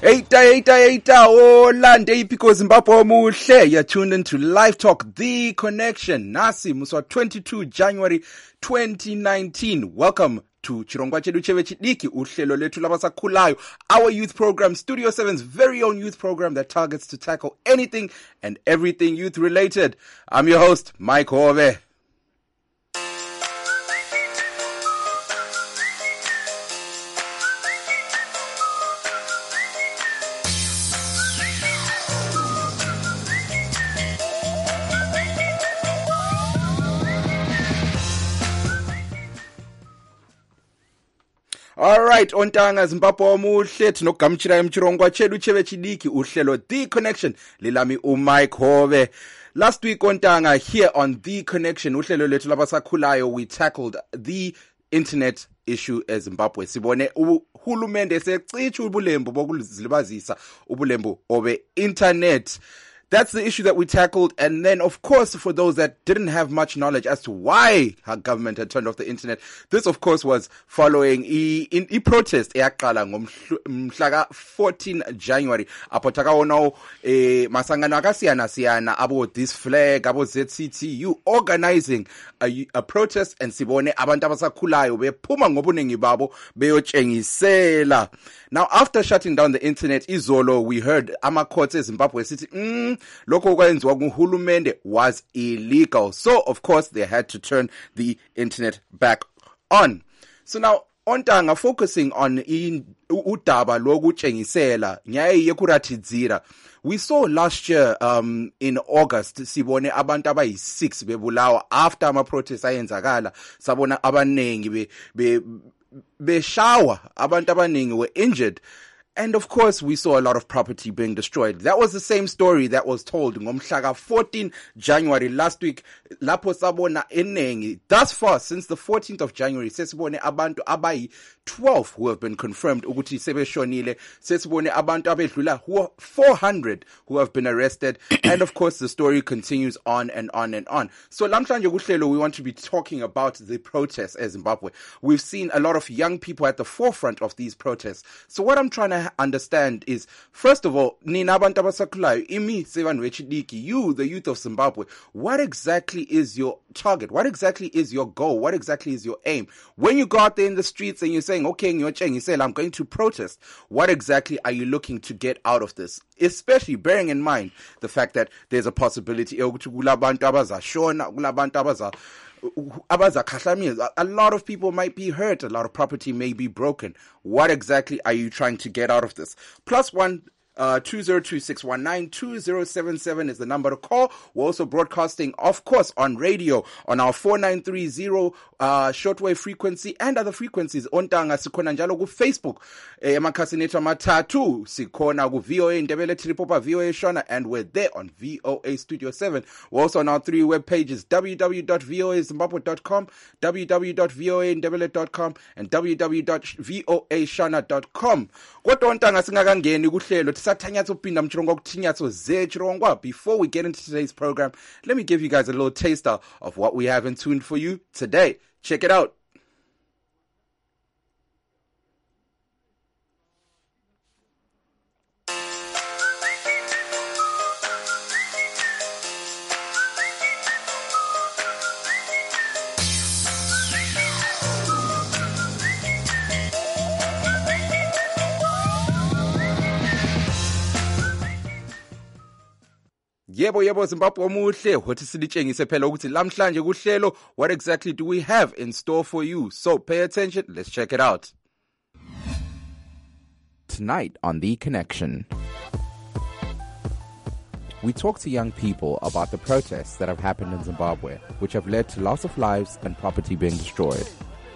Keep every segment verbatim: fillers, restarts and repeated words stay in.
Eita, eita, eita, Olande ipiko Zimbabwe omuhle. You're tuned into Live Talk, The Connection. Nasi, muswa twenty-second January twenty nineteen. Welcome to Chirongwa Chedu Cheve Chidiki, uhlelo lethu labasakhulayo, our youth program, Studio seven's very own youth program that targets to tackle anything and everything youth related. I'm your host, Mike Hove. Alright, ontanga Zimbabwe omuhle tinokugamuchira emchirongwa chedu cheve chidiki uhlelo The Connection lilami uMike Hove. Last week ontanga here on The Connection uhlelo lethu labasakhulayo we tackled the internet issue eZimbabwe. Sibone uhulumende secitsha ubulembu bokuzilibazisa ubulembu obe internet. That's the issue that we tackled. And then, of course, for those that didn't have much knowledge as to why our government had turned off the internet, this, of course, was following a, in, a protest eyaqala ngomhla fourteenth January. Apho takaona eh masangano akasiyana siyana abo this flag, abo Z C T U organizing a, a protest, and sibone abantu abasakhulayo bephuma ngobuningi babo beyotshengisela. Now, after shutting down the internet, izolo we heard ama-courts eZimbabwe sithi mm, lokho kwenziwa nguhulumende was illegal. So, of course, they had to turn the internet back on. So now, ontanga focusing on in udaba lokutshengisela nyaye yekurathidzira. We saw last year um in August sibone abantu abayi six bebulawa after ama protests ayenzakala. Sabona abanengi be, be beshawa, abantu abaningi were injured. And of course, we saw a lot of property being destroyed. That was the same story that was told ngomhla fourteenth January last week. Lapho sabona enengi. Thus far, since the fourteenth of January, sesibone abantu abayi twelve who have been confirmed ukuthi sebeshonile. Sesibone abantu abedlula who four hundred who have been arrested. And of course, the story continues on and on and on. So lamhlanje kuhlelo, we want to be talking about the protests in Zimbabwe. We've seen a lot of young people at the forefront of these protests. So what I'm trying to understand is, first of all, nina abantu abasakhulayo, imi sevanhu vechidiki, you, the youth of Zimbabwe, what exactly is your target? What exactly is your goal? What exactly is your aim? When you go out there in the streets and you're saying, okay, ngiyochengisela, I'm going to protest, what exactly are you looking to get out of this? Especially bearing in mind the fact that there's a possibility yokuthi kulabantu abazashona, kulabantu abaza a lot of people might be hurt, a lot of property may be broken. What exactly are you trying to get out of this? Plus one Uh, two zero two six one nine two zero seven seven is the number to call. We're also broadcasting, of course, on radio on our four nine three zero uh, shortwave frequency and other frequencies. Ontanga sikhona njalo ku Facebook. Eh, emakhasi nethu amathathu sikhona ku V O A Ndebele Tripopa, V O A Shona, and we're there on V O A Studio seven. We're also on our three web pages: w w w dot v o a zimbabwe dot com, w w w dot v o a ndebele dot com, and w w w dot v o a shona dot com. Kodwa ontanga singakangeni kuhlelo before we get into today's program, let me give you guys a little taster of what we have in tune for you today. Check it out. Yebo yebo Zimbabwe omuhle, hothi silitshengise phela ukuthi lamhlanje kuhlelo, what exactly do we have in store for you? So pay attention, let's check it out. Tonight on The Connection, we talk to young people about the protests that have happened in Zimbabwe, which have led to loss of lives and property being destroyed.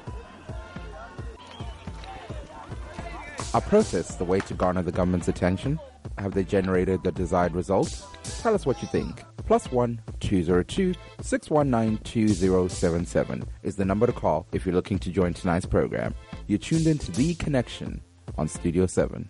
Are protests the way to garner the government's attention? Have they generated the desired result? Tell us what you think. Plus one two zero two six one nine two zero seven seven is the number to call if you're looking to join tonight's program. You're tuned into The Connection on Studio seven.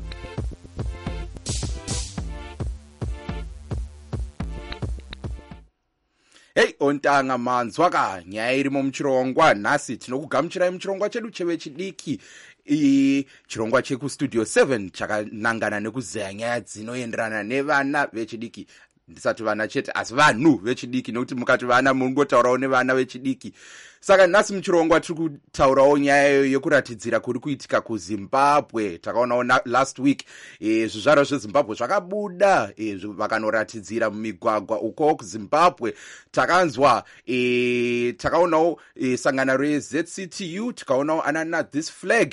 Hey, ontanga manzwaka, nyairi momchirongwa, nasi tinokugamuchira mchirongwa chedu cheve chidiki. i chirongwa cheku studio seven chakanangana nekuzeya nyaya dzinoenderana nevana vechidiki, ndisati vana chete asi vanhu vechidiki, nokuti mukati vana mungotaurawo nevana vechidiki. Saka nhasi muchirongwa tiri kutaurawo nyaya yekuratidzira kuri kuitika kuZimbabwe. Takaonawo last week e, zvizvarwa zveZimbabwe zvakabuda e, vakanoratidzira mumigwagwa uko kuZimbabwe. Takanzwa e, takaonawo e, sangano reZ C T U, tikaonawo anana this flag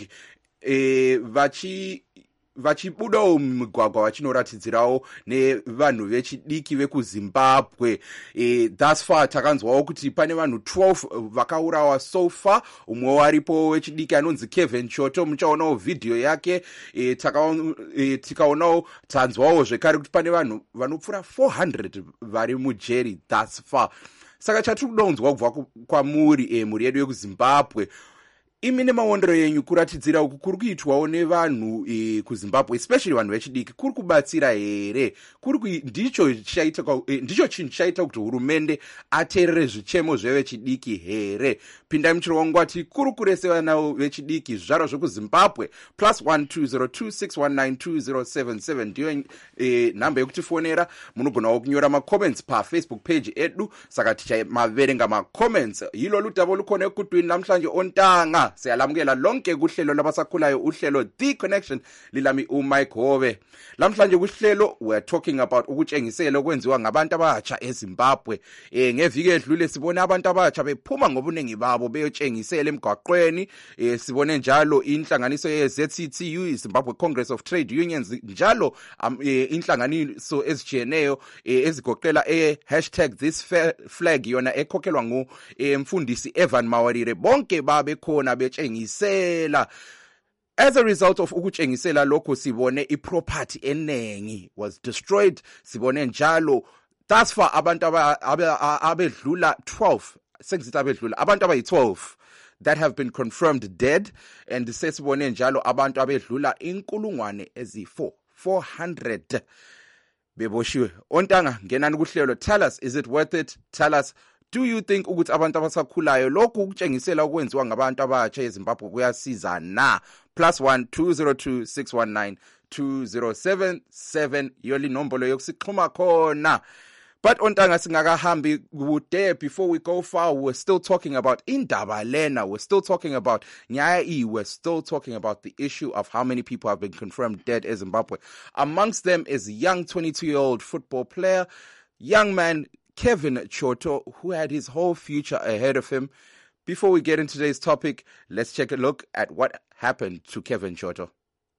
e, vachi vachibudawo mumigwagwa vachinoratidzirawo nevanhu vechidiki vekuZimbabwe. E, thus far takanzwawo kuti pane vanhu twelve vakaurawa so far. Umwe waripo wechidiki anonzi Kevin Choto, muchaonawo video yake. E, takaonawo e, tikaonawo tanzwawo zvekare kuti pane vanhu vanopfuura four hundred vari mujeri thus far. Saka chatiri kudonzwa kubva kwamuri e, muri yedu yekuZimbabwe, imi nemaondero yenyu kuratidzira uku kuri kuitwawo nevanhu e, kuZimbabwe, especially vanhu vechidiki, kuri kubatsira here? Kuri ndicho chaita e, ndicho chinhu chaita kuti hurumende ateerere zvichemo zvevechidiki here? Pindai muchirongwa ti kuri kurese vana vechidiki, zvizvarwa zvekuZimbabwe. Plus one two zero two six one nine two zero seven seven ndiyo e, nhamba yekutifonera. Munogonawo kunyora macomments pafacebook page edu, saka tichamaverenga macomments. Hilo ludavo lukhona ekutwini namhlanje ontanga. Siyalamukela lonke kuhlelo labasakhulayo, uhlelo The Connection, lilami uMike Hove. Lamhlanje kuhlelo we are talking about ukutshengisela okwenziwa ngabantu abatsha eZimbabwe. Eh ngeviki edlule sibone abantu abatsha bephuma ngobunengi babo beyotshengisela emgwaqweni. Eh sibone njalo inhlanganiso yeZ C T U, Zimbabwe Congress of Trade Unions, njalo um, eh, inhlanganiso ezijiyeneyo eh, ezigoqela eh, hashtag this flag yona ekhokhelwa ngu eh, mfundisi Evan Mawarire. Bonke babe khona betshengisela. As a result of ukutshengisela lokho sibone iproperty enengi was destroyed. Sibone njalo thus far abantu abedlula twelve, sengisithi abedlula abantu abayi twelve that have been confirmed dead, and sesibone njalo abantu abedlula inkulungwane ezi-four four hundred beboshiwe. Ontanga ngenani kuhlelo, tell us, is it worth it? Tell us, do you think ukuthi abantu abasakhulayo lokhu ukutshengisela okwenziwa ngabantu abatsha eZimbabwe kuyasiza na? Plus one two zero two six one nine two zero seven seven yoli nombolo yokusixhuma khona. But ontanga singakahambi kude, before we go far, we're still talking about indaba lena, we're still talking about nyaya, we're still talking about the issue of how many people have been confirmed dead in Zimbabwe. Amongst them is a young twenty-two-year-old football player, young man Kevin Choto, who had his whole future ahead of him. Before we get into today's topic, let's take a look at what happened to Kevin Choto.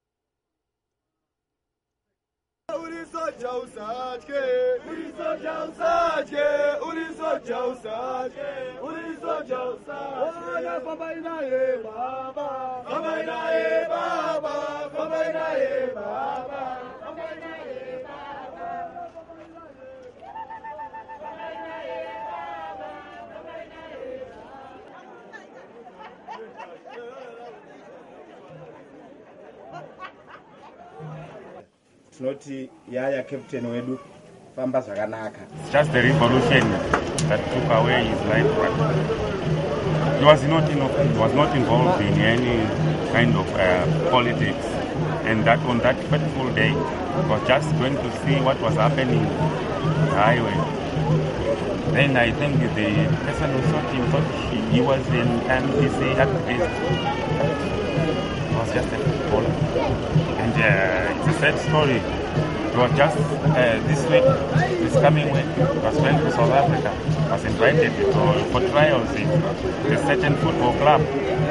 Tinoti yaya captain wedu famba zvakanaka. It's just the revolution that took away his life. He was not in, he was not involved in any kind of uh, politics, and that on that fateful day, he was just going to see what was happening on the highway. Then I think the person who shot him thought he, he was an M P C activist. He was just a footballer. And uh, it's a sad story. It was just uh, this week, this coming week, he was going to South Africa. He was invited to, for trials in a certain football club.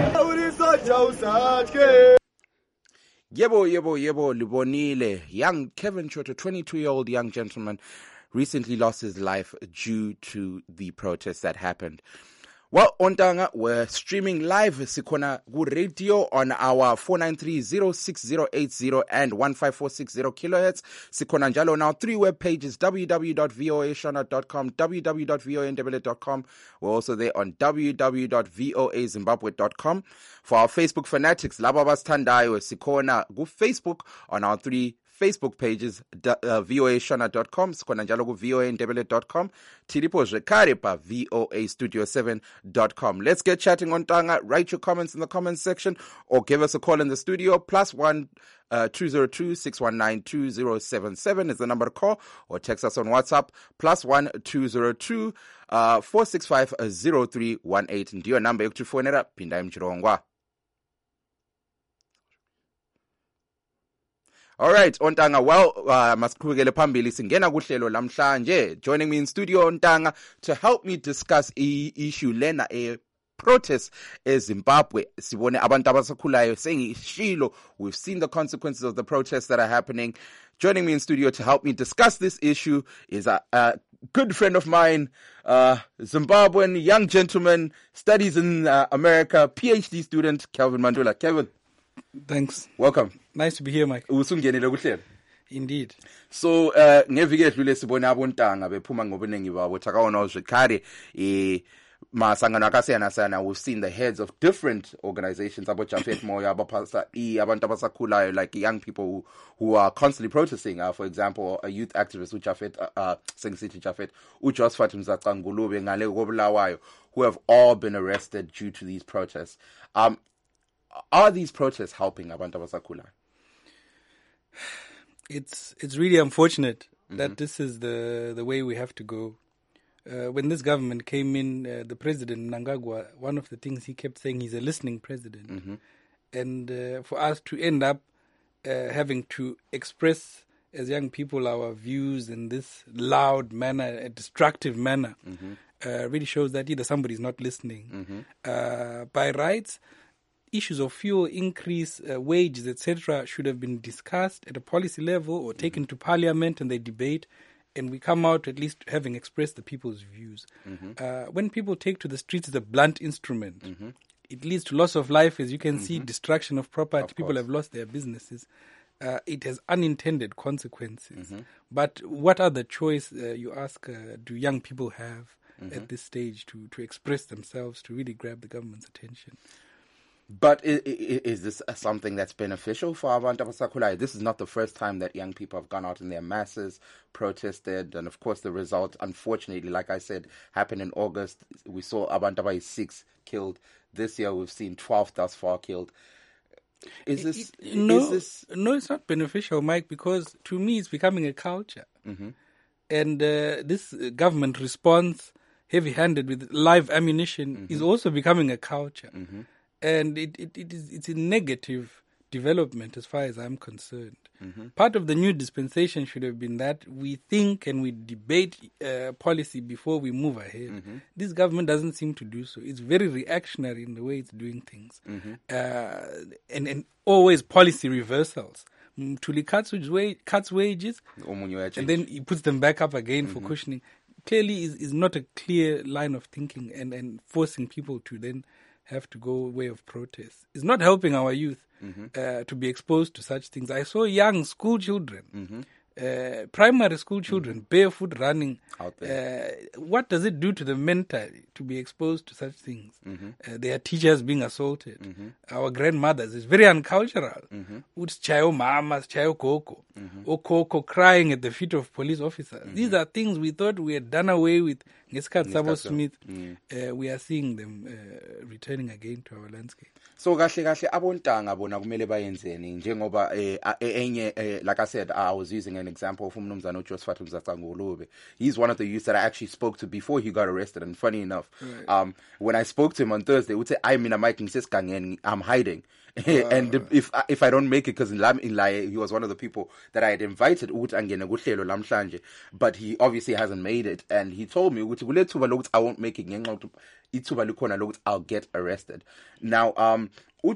Yebo, yebo, yebo, libonile. Young Kevin Choto, twenty-two-year-old young gentleman, recently lost his life due to the protests that happened. Well, ontanga, we're streaming live sikona ku radio on our four nine three zero six zero eight zero and one five four six zero kilohertz. Sikona njalo on our three web pages, w w w dot voa shona dot com, w w w dot voa ndebele dot com. We're also there on w w w dot voa zimbabwe dot com. For our Facebook fanatics, laba basithandayo sikona ku Facebook on our three Facebook pages uh, v o a shona dot com, sikhona njalo ku v o a ndebele dot com, tilipo zvekare pa v o a studio seven dot com. Let's get chatting on Tanga. Write your comments in the comments section or give us a call in the studio. Plus one uh, two zero two, six one nine, two zero seven seven is the number to call, or text us on WhatsApp. Plus one two zero two, uh, four six five, zero three one eight. Ndiyo number yokutufonera Pinda Mchirongwa. All right, Ontanga, well, uh, masiqhubekele phambili singena kuhlelo lamhlanje. Joining me in studio, Ontanga, to help me discuss i issue lena a protest eZimbabwe. Sibone abantu abasakhulayo saying ishilo. We've seen the consequences of the protests that are happening. Joining me in studio to help me discuss this issue is a, a good friend of mine, uh, Zimbabwean young gentleman, studies in uh, America, PhD student, Kelvin Mandula. Kelvin. Thanks. Welcome. Nice to be here, Mike. Usungenile kuhlelo. Indeed. So uh ngeviki edlule sibona abontanga bephuma ngobuningi babo thakaona uzvikare eh masangano akasiyana sana. We've seen the heads of different organizations, abo Jafet Moyo, abapasa I, abantu abasakhulayo, like young people who, who are constantly protesting. Uh, for example, a youth activist u Jafet uh, uh City Jafet u Josephat Mzaca Ngulube ngale kobulawayo, who have all been arrested due to these protests. Um Are these protests helping abantu abasakhulayo? It's it's really unfortunate mm-hmm. that this is the the way we have to go. Uh, when this government came in, uh, the president Mnangagwa, one of the things he kept saying, he's a listening president, mm-hmm. and uh, for us to end up uh, having to express as young people our views in this loud manner, a destructive manner, mm-hmm. uh, really shows that either somebody is not listening. Mm-hmm. Uh, by rights, issues of fuel increase, uh, wages, et cetera, should have been discussed at a policy level or taken mm-hmm. to parliament and they debate, and we come out at least having expressed the people's views. Mm-hmm. Uh, when people take to the streets as a blunt instrument, mm-hmm. it leads to loss of life, as you can mm-hmm. see, destruction of property. Of people course. have lost their businesses. Uh, it has unintended consequences. Mm-hmm. But what other choice, uh, you ask, uh, do young people have mm-hmm. at this stage to, to express themselves, to really grab the government's attention? But is, is this something that's beneficial for abantu abasakhulayo? This is not the first time that young people have gone out in their masses, protested, and of course the result, unfortunately, like I said, happened in August. We saw abantu abayi six killed. This year we've seen twelve thus far killed. Is this, it, it, no, is this... no, it's not beneficial, Mike, because to me it's becoming a culture. Mm-hmm. And uh, this government response, heavy-handed with live ammunition, mm-hmm. is also becoming a culture. Mm-hmm. And it, it, it is it's a negative development as far as I'm concerned. Mm-hmm. Part of the new dispensation should have been that we think and we debate uh, policy before we move ahead. Mm-hmm. This government doesn't seem to do so. It's very reactionary in the way it's doing things. Mm-hmm. Uh, and, and always policy reversals. Mtuli cuts, wa- cuts wages and then he puts them back up again mm-hmm. for cushioning. Clearly is is not a clear line of thinking, and, and forcing people to then have to go way of protest. It's not helping our youth mm-hmm. uh, to be exposed to such things. I saw young school children, mm-hmm. uh, primary school children, mm-hmm. barefoot running out there. Uh, what does it do to them mentally to be exposed to such things? Mm-hmm. Uh, their teachers being assaulted. Mm-hmm. Our grandmothers, it's very uncultural. Mm-hmm. Uts chayo mamas, chayo koko, mm-hmm. or koko crying at the feet of police officers. Mm-hmm. These are things we thought we had done away with. Ngesikhathi Sabo Smith, mm. uh, we are seeing them uh, returning again to our landscape. So kahle kahle abontanga bona kumele bayenzeni njengoba eh enye eh, like I said, I was using an example of umnumzana uJosephat Mzaca Ngulube. He's one of the youths that I actually spoke to before he got arrested, and funny enough, right. um when I spoke to him on Thursday, he would say I mean I'm I'm hiding. Uh, and if if I don't make it, because in Laye, he was one of the people that I had invited, but he obviously hasn't made it, and he told me I won't make it, I'll get arrested. Now, um,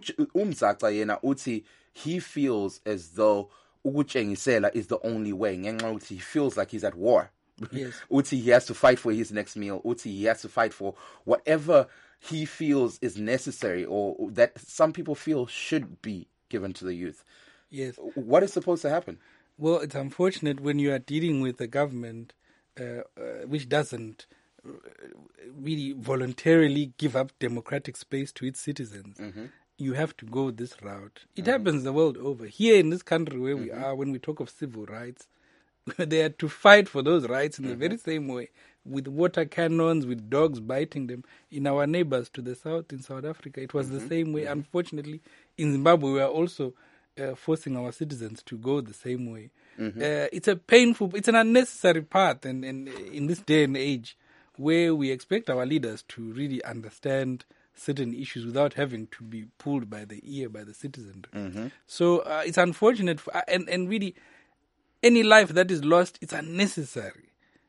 he feels as though ukutshengisela is the only way. He feels like he's at war. Yes. Uti, he has to fight for his next meal. Uti, he has to fight for whatever he feels is necessary, or that some people feel should be given to the youth. Yes. What is supposed to happen? Well, it's unfortunate when you are dealing with a government uh, uh, which doesn't really voluntarily give up democratic space to its citizens. Mm-hmm. you have to go this route. It mm-hmm. happens the world over. Here in this country where mm-hmm. we are, when we talk of civil rights, they had to fight for those rights in mm-hmm. the very same way, with water cannons, with dogs biting them. In our neighbors to the south, in South Africa, it was mm-hmm. the same way. Mm-hmm. Unfortunately, in Zimbabwe, we are also uh, forcing our citizens to go the same way. Mm-hmm. Uh, it's a painful, it's an unnecessary path, and, and in this day and age, where we expect our leaders to really understand certain issues without having to be pulled by the ear by the citizenry. Mm-hmm. So uh, it's unfortunate, for, uh, and, and really, any life that is lost, it's unnecessary.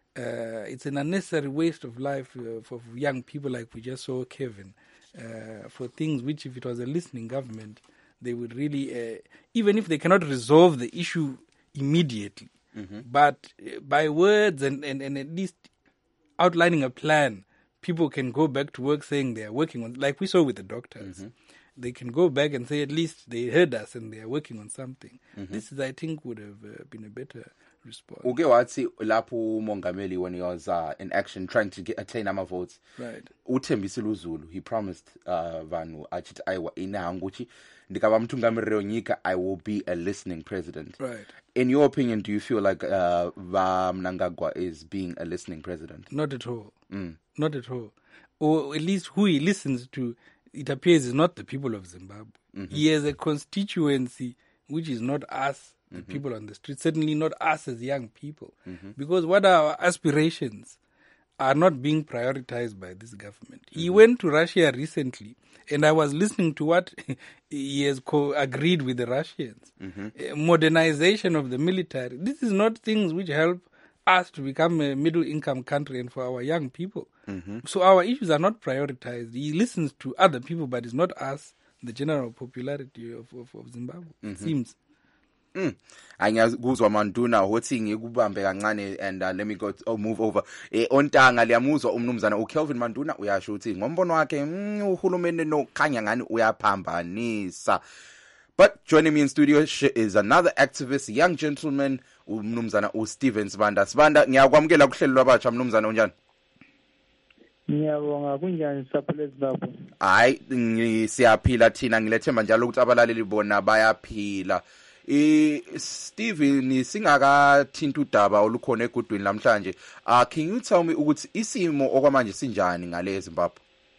Uh, it's an unnecessary waste of life uh, for young people like we just saw Kevin, uh, for things which, if it was a listening government, they would really, uh, even if they cannot resolve the issue immediately, mm-hmm. but uh, by words and, and, and at least outlining a plan, people can go back to work saying they are working on, like we saw with the doctors. Mm-hmm. They can go back and say at least they heard us and they are working on something. Mm-hmm. This is, I think, would have uh, been a better response. Okay, wathi lapho umongameli when he was uh, in action trying to get, attain ama votes. Right. uThembisile uZulu, he promised uh, vanhu achiti aiwa inanga uchi ndikava mtungamiriri wenyika, I will be a listening president. Right. In your opinion, do you feel like uh, Mnangagwa is being a listening president? Not at all. Mm. Not at all. Or at least who he listens to, it appears, is not the people of Zimbabwe. Mm-hmm. He has a constituency which is not us, the mm-hmm. people on the street, certainly not us as young people. Mm-hmm. Because what our aspirations are not being prioritized by this government. Mm-hmm. He went to Russia recently, and I was listening to what he has co- agreed with the Russians. Mm-hmm. Uh, modernization of the military. This is not things which help us to become a middle-income country and for our young people. Mm-hmm. So our issues are not prioritized. He listens to other people, but it's not us, the general popularity of, of, of Zimbabwe, mm-hmm. it seems. Mm. Angiyakuzwa Manduna hothi ngikubambe kancane, and uh, let me go oh, move over. Eh ontanga liyamuzwa umnumzana uKelvin Manduna uyasho uthi ngombono wakhe uhulumeni nokhanya ngani uyaphambanisa. But joining me in studio is another activist, young gentleman, umnumzana uSteven Sibanda. Sibanda, ngiyakwamukela kuhlelo lwabatsha mnumzana onjani? Ngiyabonga, kunjani saphelezi lapho? Hayi siyaphila thina, ngilethemba njalo ukuthi abalaleli bona bayaphila. Eh Steven, singakathinta udaba olukhona egudwini namhlanje. Uh can you tell me ukuthi isimo okwamanje sinjani ngale Zimbabwe?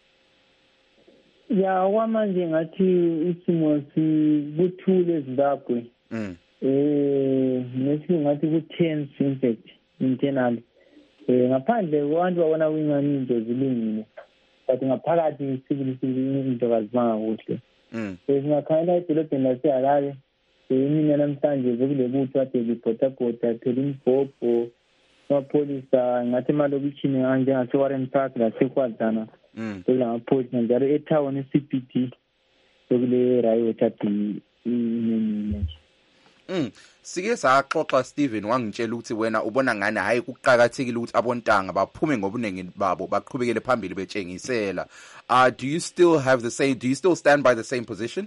Ya kwamanje ngathi isimo sikuthule eZimbabwe. Mm. Eh nesi ngathi ku tense in fact internally. Eh ngaphandle kwabantu babona wingani into zilungile. But ngaphakathi sibili into kazibanga kuhle. Mm. Eh ngakhala edolobheni laseHarare. Mina namhlanje bekule butho ade lipota pota phela imibhobho amapholisa ngathi emalokishini njengase Warren Park laseKwazana. Mm. Bekulampholisa njalo etown e-C B D bekule riot ade inini. Mm. Sike saxoxa Steven wangitshela ukuthi wena ubona ngani hayi kuqhakathekile ukuthi abontanga baphume ngobunengi babo baqhubekele phambili betshengisela. Uh do you still have the same do you still stand by the same position?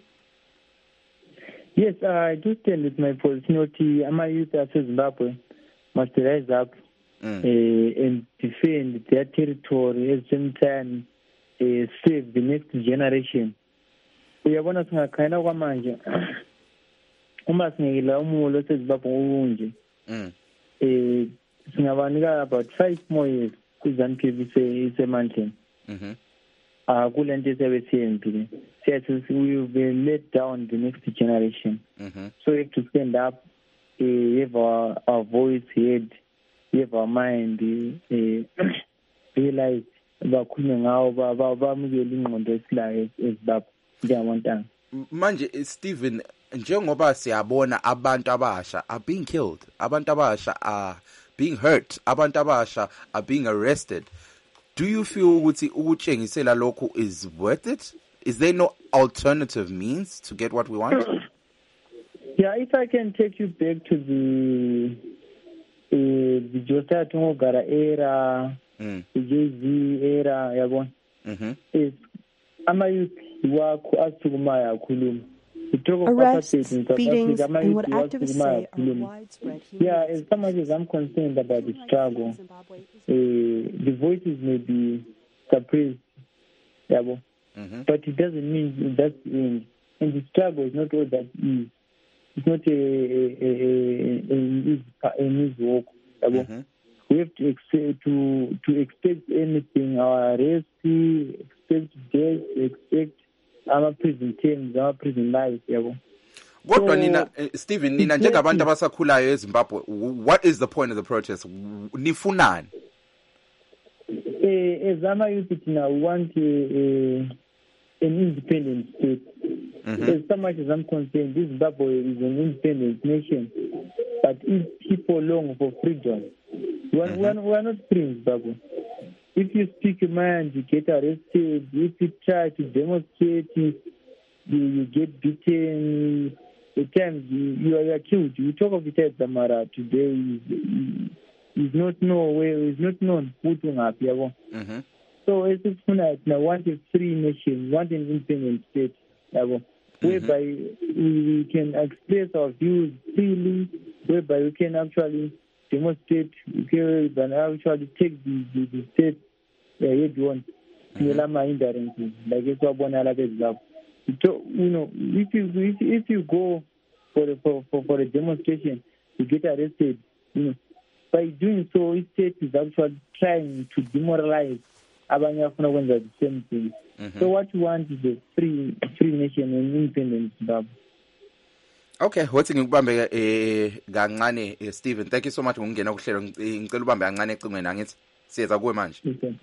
Yes, uh, I do stand with my position. Ama youth of Zimbabwe must rise up mm. uh, and defend their territory at the same time uh, save the next generation. Uyabona singakhayina kwamanje uma singekela umulo seZimbabwe unje mm eh singabanika about five more years kuZANU-P F isemandleni. Mhm. Ah kulento esebesiyenzile. Siyathi we will be let down the next generation. Mm-hmm. So we have to stand up, uh, have our, our voice heard, have our mind uh, realize bakhulume ngawo bamukele ingqondo esilayo eZimbabwe njengabontanga. Manje Steven, njengoba siyabona abantu abasha are being killed, abantu abasha are being hurt, abantu abasha are being arrested. Do you feel ukuthi ukutshengisela lokho is worth it? Is there no alternative means to get what we want? Yeah, if I can take you back to the uh, the Josiah Tongogara era, mm. the J Z era, yabona. Mhm. Is amayuth wakho asukumaya khuluma. Arrests, beatings, and what activists say are widespread. Yeah, as far as I'm concerned about the struggle, uh, the voices may be suppressed, mm-hmm. but it doesn't mean that's the end. and the struggle is not all that easy. It's not a, a, a, a, a, an easy walk. Mm-hmm. We have to expect, to, to expect anything, our arrest, expect death, expect our prison terms, our prison lives. Kodwa so, nina uh, Stephen nina njengabantu abasakhulayo eZimbabwe, what is the point of the protest? Nifunani? Eh, as ama youth now want a, a, an independent state. Mm-hmm. As so much as I'm concerned, this Zimbabwe is an independent nation, but if people long for freedom, we're, mm-hmm. we're, we're not free in Zimbabwe. If you speak your mind, you get arrested. If you try to demonstrate, you, you get beaten. At times you, you are killed. You talk of it at Zamara today. Is, is not know where is not known who to have. Mm-hmm. So as it's now want a free nation, want an independent state, mm-hmm. whereby we, we can express our views freely, whereby we can actually demonstrate, we can actually take the the, the state uh, head on. Mm-hmm. Like it's what So, you know, if you if, if you go for, a, for for for a demonstration, you get arrested. You know, by doing so, the state is actually trying to demoralize Abanyafuna when they're the same thing. Mm-hmm. So, what you want is a free free nation and independent Zimbabwe. Okay, what's ngikubambe eh kancane eh, Stephen. Thank you so much ngungena kuhlelo. Ngicela ubambe kancane ecingweni angithi siyeza kuwe manje.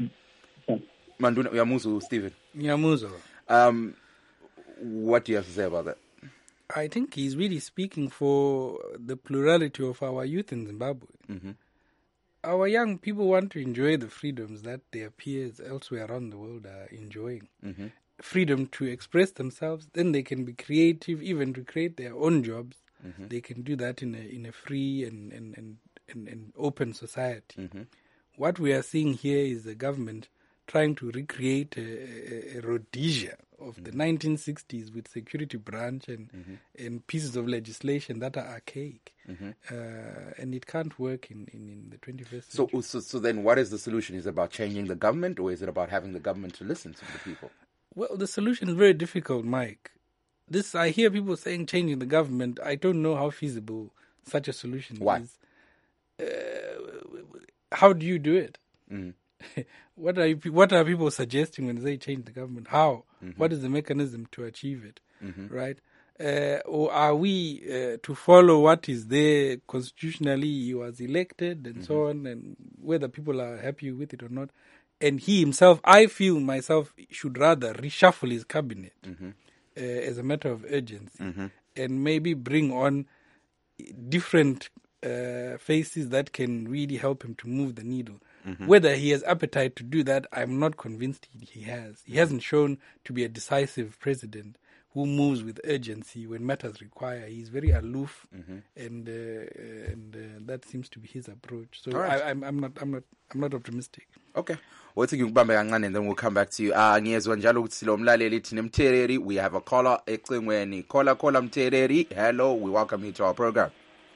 Manduna uyamuzwa Stephen? Ngiyamuzwa. Um What do you have to say about that? I think he's really speaking for the plurality of our youth in Zimbabwe. Mm-hmm. Our young people want to enjoy the freedoms that their peers elsewhere around the world are enjoying. Mm-hmm. Freedom to express themselves, then they can be creative, even to create their own jobs. Mm-hmm. They can do that in a in a free and, and, and, and, and open society. Mm-hmm. What we are seeing here is the government trying to recreate a, a, a Rhodesia of mm-hmm. the nineteen sixties with security branch and mm-hmm. and pieces of legislation that are archaic. Mm-hmm. Uh, and it can't work in, in, in the twenty-first century. So, so, so then what is the solution? Is it about changing the government, or is it about having the government to listen to the people? Well, the solution is very difficult, Mike. This I hear people saying changing the government. I don't know how feasible such a solution Why? is. Uh, how do you do it? Mm-hmm. What are you, what are people suggesting when they change the government? How? Mm-hmm. What is the mechanism to achieve it? Mm-hmm. Right? Uh, or are we uh, to follow what is there constitutionally? He was elected and mm-hmm. so on, and whether people are happy with it or not. And he himself, I feel myself, should rather reshuffle his cabinet mm-hmm. uh, as a matter of urgency mm-hmm. and maybe bring on different uh, faces that can really help him to move the needle. Mm-hmm. Whether he has appetite to do that, I'm not convinced he, he has. He hasn't shown to be a decisive president who moves with urgency when matters require. He's very aloof, mm-hmm. and uh, and uh, that seems to be his approach. So right. I, I'm, I'm not, I'm not, I'm not optimistic. Okay. Wathi ngikubambe kancane and then we'll come back to you. Ah ngiyezwa njalo ukuthi silo mlaleli thina Mthereri, we have a caller ecingweni. Caller caller Mthereri. Hello, we welcome you to our program.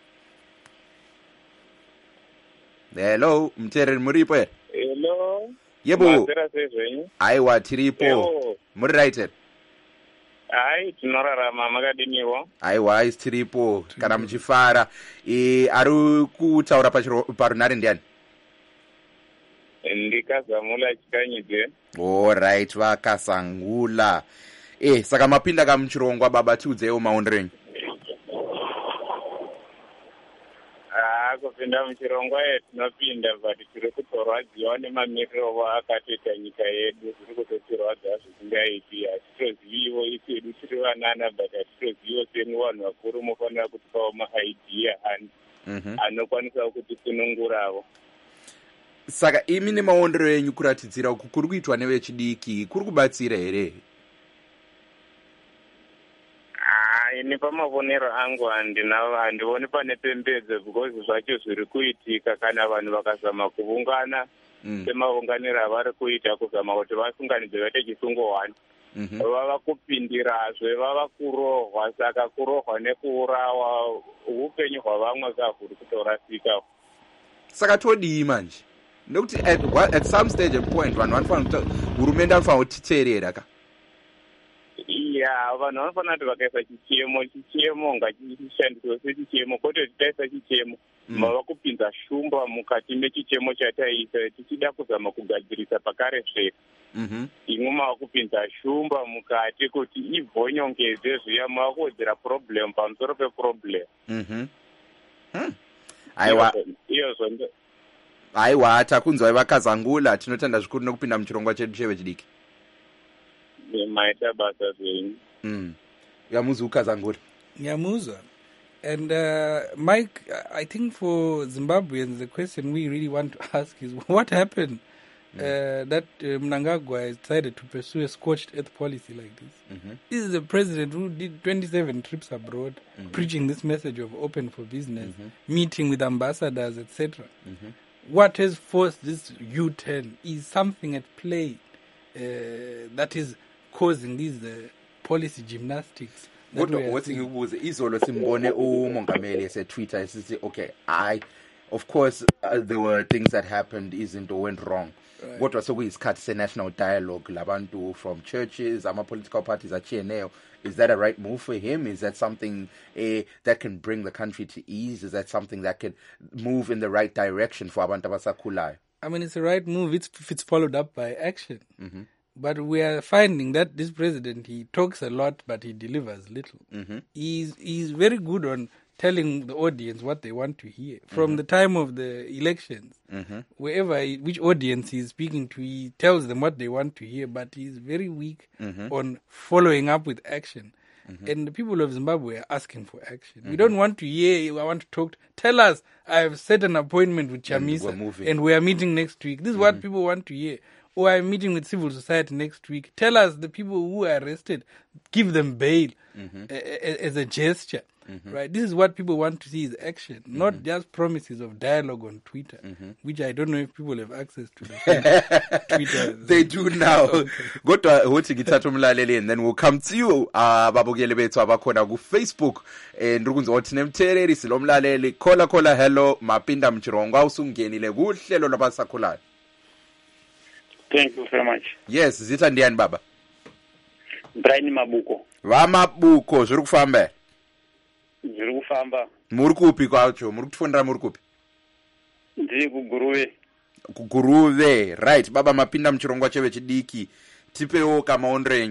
Hello, Mthereri Muripo. Hello. Yebo. Aiwa tiripo. Muri right. Ai tinorarama makadiniwo. Aiwa is tiripo kana mchifara. E ari kutaura pachiro parunare ndiani? Ndikazamula chikanyidze. All right, vakasangula. Eh saka mapinda kamuchirongwa baba tudzewo maondrenyu. Kupinda muchirongwa yetinopinda but tiri kutorwadziwa nemamiriro akatoita nyika yedu zviri kutotirwadza zvisingaiti. Hatitoziviwo ikwedu tiri vanana but hatitoziviwo semu vanhu vakuru mufanira kutipawo maidea anokwanisa kutisunungurawo. Saka imi nemaondero enyu kuratidzira kuti kuri kuitwa nevechidiki kuri kubatsira here? Ini pamavonero angu handioni pane pembedzo because zvacho zviri kuitika kana vanhu vakazama kuvungana semaunganiro avari kuita kuzama kuti vasunganidze vaite chisungo one vava kupindirazve vava kurohwa. Saka kurohwa nekuurawa upenyu hwavamwe kahuri kutorasika. Saka todii manje? Nokuti at, at some stage and point vanhu vanofanira kuti hurumende anofanira kutiteerera ka? ya vanhu vanofanira kuti vakaisa chichemo chichemo ngachishandiswa sechichemo kwete titaisa chichemo mava kupinza shumba mukati mechichemo chataisa tichida kuzama kugadzirisa pakare sveka imwe mava kupinza shumba mukati kuti ibvonyongedze zviya mava kuwedzera problem pamusoro peproblem. aiwa iyozvo aiwa takunzwai vakazangula tinotenda zvikuru nekupinda muchirongwa chedu chevechidiki maita basa zvenyu. mm. Yamuzwa ukazangula. Yamuzwa. And uh, Mike, I think for Zimbabweans, the question we really want to ask is what happened mm. uh, that uh, Mnangagwa has decided to pursue a scorched earth policy like this? Mm-hmm. This is the president who did twenty-seven trips abroad, mm-hmm. preaching this message of open for business, mm-hmm. meeting with ambassadors, et cetera. Mm-hmm. What has forced this U-turn is something at play uh, that is causing these uh, policy gymnastics. Kodwa wathi ngikubuze izolo simbone umongameli esetwitter esithi okay I of course uh, there were things that happened izinto went wrong kodwa sokuyisikhathi se-national dialogue labantu from churches ama-political parties achiyeneyo. Is that a right move for him? Is that something uh, that can bring the country to ease? Is that something that can move in the right direction for abantu abasakhulayo? I mean, it's a right move if it's followed up by action. Mm-hmm. But we are finding that this president, he talks a lot, but he delivers little. Mm-hmm. He's, he's very good on telling the audience what they want to hear. From mm-hmm. the time of the elections, mm-hmm. wherever, he, which audience he's speaking to, he tells them what they want to hear, but he's very weak mm-hmm. on following up with action. Mm-hmm. And the people of Zimbabwe are asking for action. Mm-hmm. We don't want to hear, I want to talk. To, tell us, I have set an appointment with Chamisa, and we're, and we are meeting next week. This is mm-hmm. what people want to hear. Or I'm meeting with civil society next week. Tell us the people who are arrested, give them bail mm-hmm. a, a, as a gesture. Mm-hmm. Right? This is what people want to see is action, mm-hmm. not just promises of dialogue on Twitter, mm-hmm. which I don't know if people have access to. The Twitter. They do now. Kodwa hothi ngithatha umlaleli and then we'll come to you ababukeli bethu abakhona ku Facebook and ukunzothi nemtheleli silomlaleli khola khola hello mapinda mchirongwa usungenile kuhlelo labasakhulayo. Thank you very much. Yes, zitha ndiyani baba? Brian Mabuko. Va Mabuko, zviri kufamba? Zviri kufamba. Muri kupi kwacho? Muri kufundira muri kupi? Ndiri kuGuruve. kuGuruve, right. Baba mapinda muchirongwa chevechidiki. Tipewo kamaonero enyu.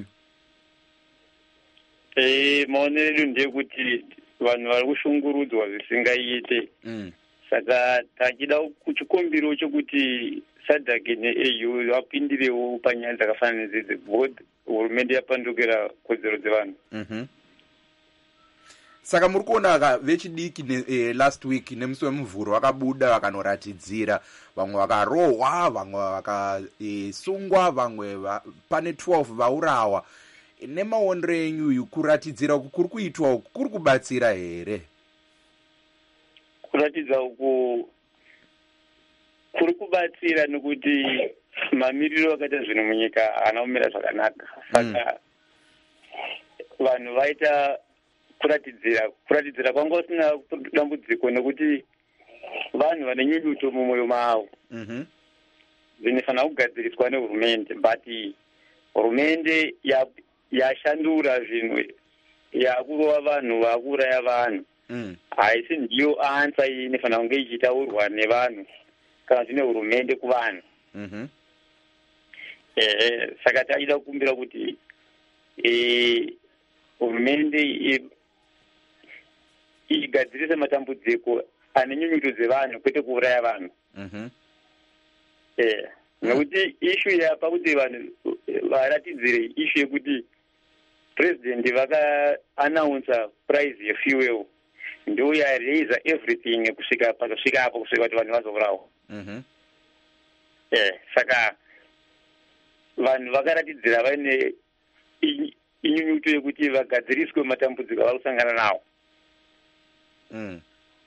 Eh, maonero edu ndekuti vanhu vari kushungurudzwa zvisingaite. Mm. Saka tachida kuchikumbiro chokuti Sadhaki ne-A U vapindirewo panyaya dzakafanana nedzidzi both hurumende yapandukira kodzero dzevanhu. Mhm. Saka muri kuona vechidiki eh, last week nemusi wemuvhuro vakabuda vakanoratidzira vamwe vakarohwa vamwe vakasungwa vamwe pane twelve vaurawa. Nemaonero enyu kuratidzira kuri kuitwa uku kuri kubatsira here? Kuratidza uku kuri kubatsira nekuti mamiriro akaita zvinhu munyika haana kumira zvakanaka. Saka vanhu vaita kuratidzira kuratidzira kwanga usina dambudziko nekuti vanhu vane nyunyuto mumwoyo mavo. Mhm. Zvinofanira kugadziriswa nehurumende, but hurumende yashandura zvinhu yakurova vanhu vakuuraya vanhu. Mm. Haisi ndiyo ansa iyi inofanira kunge ichitaurwa nevanhu kana zvine hurumende kuvanhu. Mhm. Eh, saka tachida kukumbira kuti eh hurumende igadzirise matambudziko ane nyunyuto dzevanhu kwete kuuraya vanhu. Mhm. Eh, nekuti issue yapa kuti vanhu varatidzire issue yekuti president vaka announce price yefuel ndio ya raise everything kusvika pakasvika hapo kusvika kuti vanhu vazourawa. Mhm. Eh, saka vanhu vakaratidzira vaine inyunyuto yekuti vagadziriswe matambudziko avari kusangana nawo. Mm.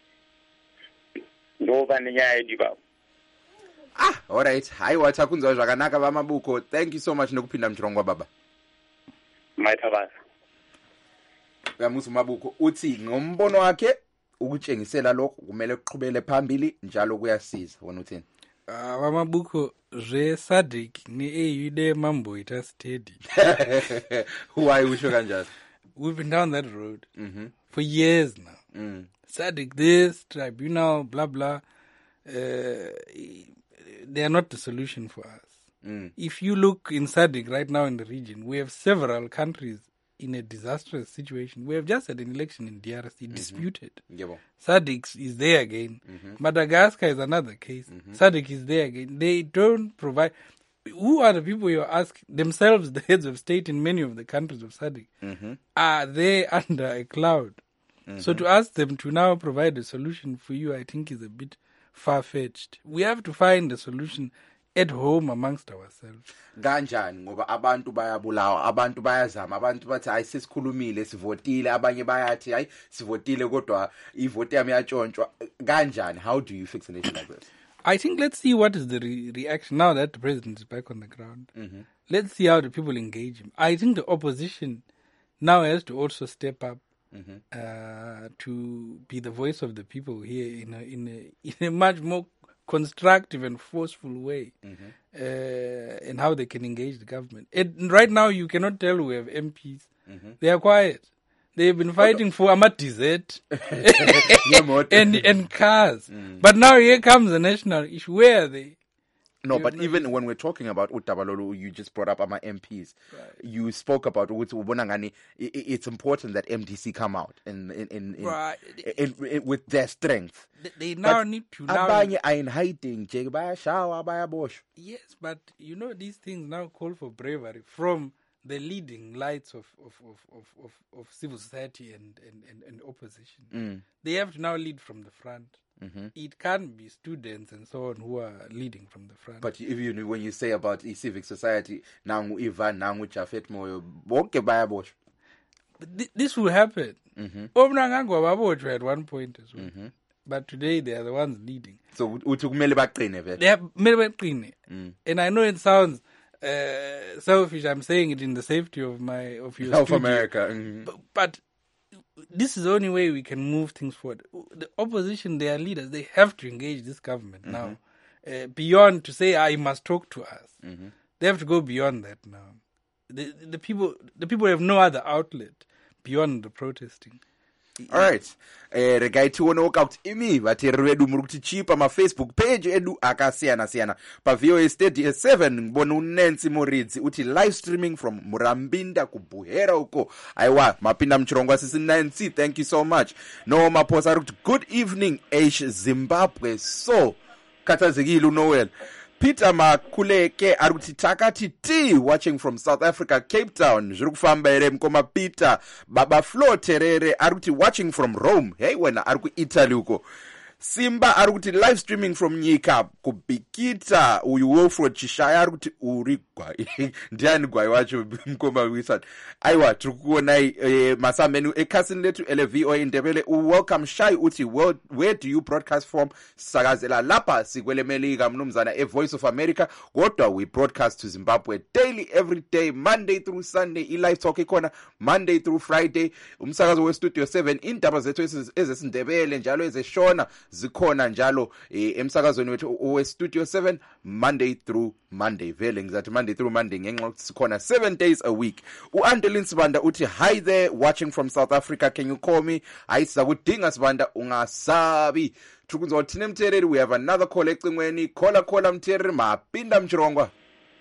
Ndo pane nyaya yedu ipapo. Ah, all right. Haiwa takunzwa zvakanaka vaMabuko. Thank you so much nekupinda muchirongwa baba. Maita basa. Yamusi Mabuko uthi ngombono wakhe ukutshengisela lokho kumele kuqhubele phambili njalo kuyasiza wona uthini? Ah, Mamabuko, Re Sadik, ni e yude mambo ita steady. Why usho kanjani? We've been down that road mm-hmm. for years now. Mm. Sadik this, tribunal, blah, blah. Uh, they are not the solution for us. Mm. If you look in Sadik right now in the region, we have several countries in a disastrous situation. We have just had an election in D R C, mm-hmm. disputed. Yeah, Sadik is there again. Mm-hmm. Madagascar is another case. Mm-hmm. Sadik is there again. They don't provide... Who are the people you're asking? Themselves, the heads of state in many of the countries of Sadik, mm-hmm. are they under a cloud? Mm-hmm. So to ask them to now provide a solution for you, I think is a bit far-fetched. We have to find a solution at home amongst ourselves. Kanjani ngoba abantu bayabulawa, abantu bayazama, abantu bathi hayi sesikhulumile sivotile, abanye bayathi hayi sivotile kodwa ivote yami yatshontshwa. Kanjani? How do you fix a nation like this? I think let's see what is the re- reaction now that the president is back on the ground. Mm-hmm. Let's see how the people engage him. I think the opposition now has to also step up mm-hmm. uh, to be the voice of the people here in a, in a, in a much more constructive and forceful way, mm-hmm. uh, and how they can engage the government. It, right now, you cannot tell we have M Ps. Mm-hmm. They are quiet. They've been fighting oh, for Amat Desert and and cars. Mm. But now here comes the national issue. Where are they? No, but even when we're talking about Utabalolo, you just brought up Ama M Ps. Right. You spoke about Ubonangani. It's important that M D C come out in in in, in, right. in, in, in with their strength. They, they now but need to now. Abanye are in hiding. Yes, but you know these things now call for bravery from the leading lights of of, of, of, of, of civil society and, and, and, and opposition. Mm. They have to now lead from the front. Mm-hmm. It can't be students and so on who are leading from the front. But if you, when you say about e civic society, nangu Ivan, nangu Chafet Moyo, bonke bayaboshwa. This will happen. Omnangango baboshwa at one point as well. Mm-hmm. But today they are the ones leading. So uthi kumele baqine vele. They have kumele baqine. And I know it sounds uh, selfish. I'm saying it in the safety of my of your South studio. America. Mm-hmm. But, but this is the only way we can move things forward. The opposition, their leaders, they have to engage this government mm-hmm. now. Uh, beyond to say, I must talk to us. Mm-hmm. They have to go beyond that now. The, the people the people have no other outlet beyond the protesting. All right. Eh regai tione workout imi vateeri vedu muri kuti chipa ma Facebook page edu akasiyana siyana. Pa V O A Studio seven ngibona uNancy Moridzi uthi live streaming from Murambinda kubuhera uko. Aiwa mapinda mchirongwa sisi Nancy, thank you so much. No maphosa ukuthi good evening H Zimbabwe. So kathazekile uNoel. Peter Makuleke aruti takati T watching from South Africa, Cape Town. Zviri kufamba ere mkoma Peter. Baba Flo Terere aruti watching from Rome. Hey wena ari Italy uko. Simba aruti live streaming from Nyika kubikita. Uyu Wilfred Chishaya aruti uri gwai. Ndiani gwai wacho mkoma wisat. Aiwa tukuona e, masamenu e cousin letu ele V O A Ndebele. Welcome Shai uti where, where do you broadcast from? Sagazela lapa sigwele meliga mnumzana e Voice of America. Kodwa we broadcast to Zimbabwe daily every day, Monday through Sunday. I live talk ikona Monday through Friday. Umsakazo we Studio seven indaba zethu ezesindebele njalo ezeshona zikhona njalo eh, emsakazweni wethu we Studio seven Monday through Monday. Vele ngizathi Monday through Monday ngenxa ukuthi sikhona seven days a week. U-Andelin Sibanda uthi hi there watching from South Africa, can you call me? Hayi sizakudinga Sibanda ungasabi. Tukuzothina Mthereri, we have another call ecingweni. Khola khola Mthereri mapinda mchirongwa.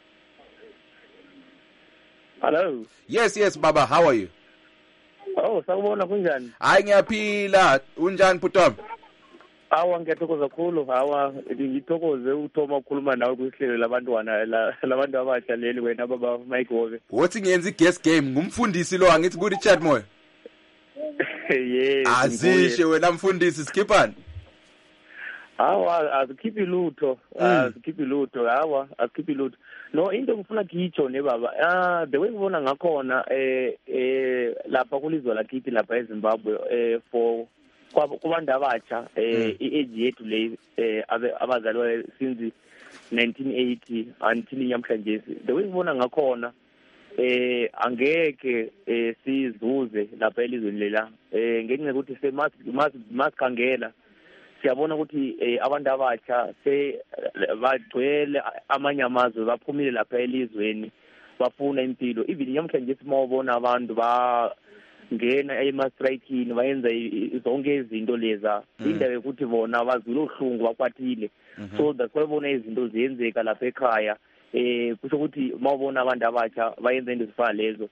Hello. Yes yes baba, how are you? Oh, sakubona kunjani? Hayi ngiyaphila. Unjani Putom? Awa ngiyathokoza kakhulu. Hawa ngithokoze ukuthoma ukukhuluma nawe kwihlelo labantwana labantu abasha leli wena baba Mike Hove. Wothi ngiyenza i-guest game ngumfundisi lo angithi ku Richard Moyo. Yes. Azishe wena mfundisi skippani. Hawa azikhiphi lutho, azikhiphi lutho. Hawa azikhiphi lutho. No, into ngifuna kitsho ne baba. Ah, the way ngibona ngakhona eh eh lapha kulizwe lakithi lapha eZimbabwe eh for kubantu abatsha eh i-age yethu le eh abazalwa since nineteen eighty until namhlanje. The way ngibona ngakhona eh angeke eh sizuze lapha elizweni lela eh ngenxa ukuthi se must must must khangela siyabona ukuthi eh, abantu abatsha se bagcwele amanye amazwe baphumile lapha elizweni bafuna impilo. Even namhlanje simawubona abantu ba ngena emastrikini bayenza zonke izinto leza indawo ukuthi bona bazwile uhlungu bakwathile. So that's why bona izinto ziyenzeka lapha ekhaya. Eh kusho ukuthi mawubona abantu abatsha bayenza into zifana lezo.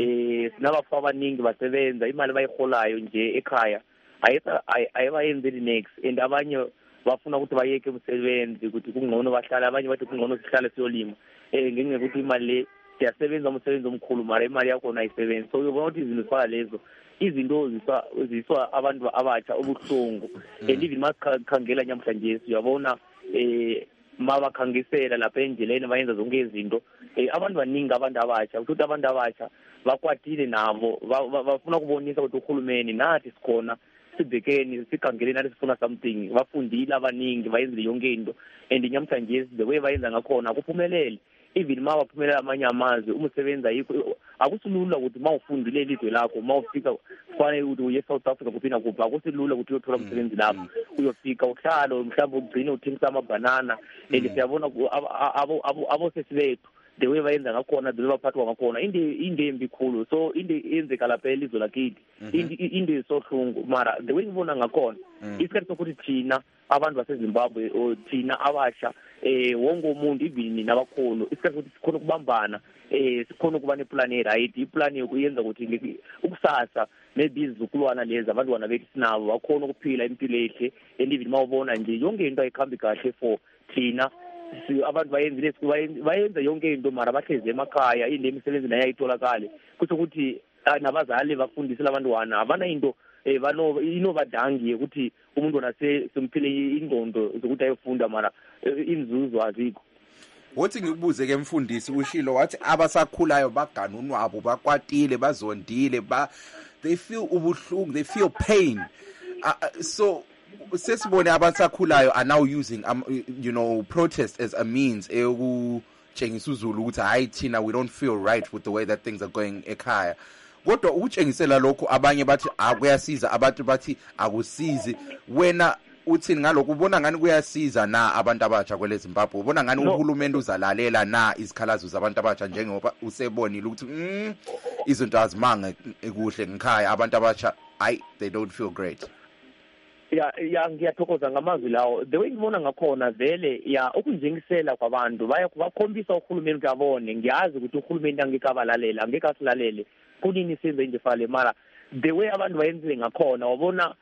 Eh sinabafa abaningi basebenza imali bayiholayo nje ekhaya ayetha ayibayenzeli next and abanye bafuna ukuthi bayeke umsebenzi ukuthi kungcono bahlala abanye bathi kungcono sihlale siyolima. Eh ngenxa ukuthi imali le siyasebenza umsebenzi omkhulu mara imali yakho nayisebenza. So ubona ukuthi izinto zifana lezo izinto ziswa ziswa abantu abatsha obuhlungu and even masikhangela namhlanje siyabona eh mabakhangisela lapha endleleni bayenza zonke izinto eh abantu baningi abantu abatsha ukuthi abantu abatsha bakwatile nabo bafuna ukubonisa ukuthi uhulumeni nathi sikhona sibhekeni sikhangele nathi sifuna something bafundile abaningi bayenzile yonke into and namhlanje the way bayenza ngakhona kuphumelele. Even ma baphumelela amanye amazwe umsebenzi ayikho akusilula ukuthi mawufundile ilizwe lakho mawufika kufanele ukuthi uye South Africa kuphina kupha akusilula ukuthi uyothola umsebenzi lapho uyofika uhlalo mhlawumbe ugcine uthengisa amabanana and siyabona abo abo abo sesibethu the way bayenza ngakhona the way baphathwa ngakhona inde inde embikhulu so inde iyenzeka lapha elizwe lakithi inde inde sohlungu mara the way ngibona ngakhona isikhathi sokuthi thina abantu baseZimbabwe o thina abasha eh wonke umuntu even nabakhulu isikhathi ukuthi sikhona ukubambana eh sikhona ukuba neplan right iplan yokuyenza ukuthi ukusasa maybe izizukulwana lezi abantu wana bethu sinabo bakhona ukuphila impilo ehle and even mawubona nje yonke into ayikhambi kahle for thina si abantu bayenzile bayenza yonke into mara bahleze emakhaya inde imisebenzi nayo ayitholakale kuthi ukuthi nabazali bafundisela abantwana abana into eh bano inobadangi ukuthi umuntu onase simphile ingqondo zokuthi ayofunda mara inzuzo azikho. Wothi ngikubuze ke mfundisi ushilo wathi abasakhulayo baganunwabo bakwatile bazondile ba they feel ubuhlungu they feel pain uh, so sesibone abasakhulayo are now using um, you know protest as a means ekutshengisa uzulu ukuthi hayi thina we don't feel right with the way that things are going ekhaya. Kodwa ukutshengisela lokho abanye bathi akuyasiza abantu bathi akusizi wena uthini ngalokho ubona ngani kuyasiza na abantu abatsha kwele Zimbabwe ubona ngani uhulumeni uzalalela na izikhalazo zabantu abatsha njengoba usebonile ukuthi mm, izinto azimanga ekuhle ngikhaya abantu abatsha I they don't feel great. Ya ya ngiyathokoza ngamazwi lawo the way ngibona ngakhona vele ya ukunjengisela kwabantu baya bakhombisa uhulumeni kabone ngiyazi ukuthi uhulumeni angekabalalela angekasilalele kunini senze nje fale mara the way abantu bayenzile ngakhona wabona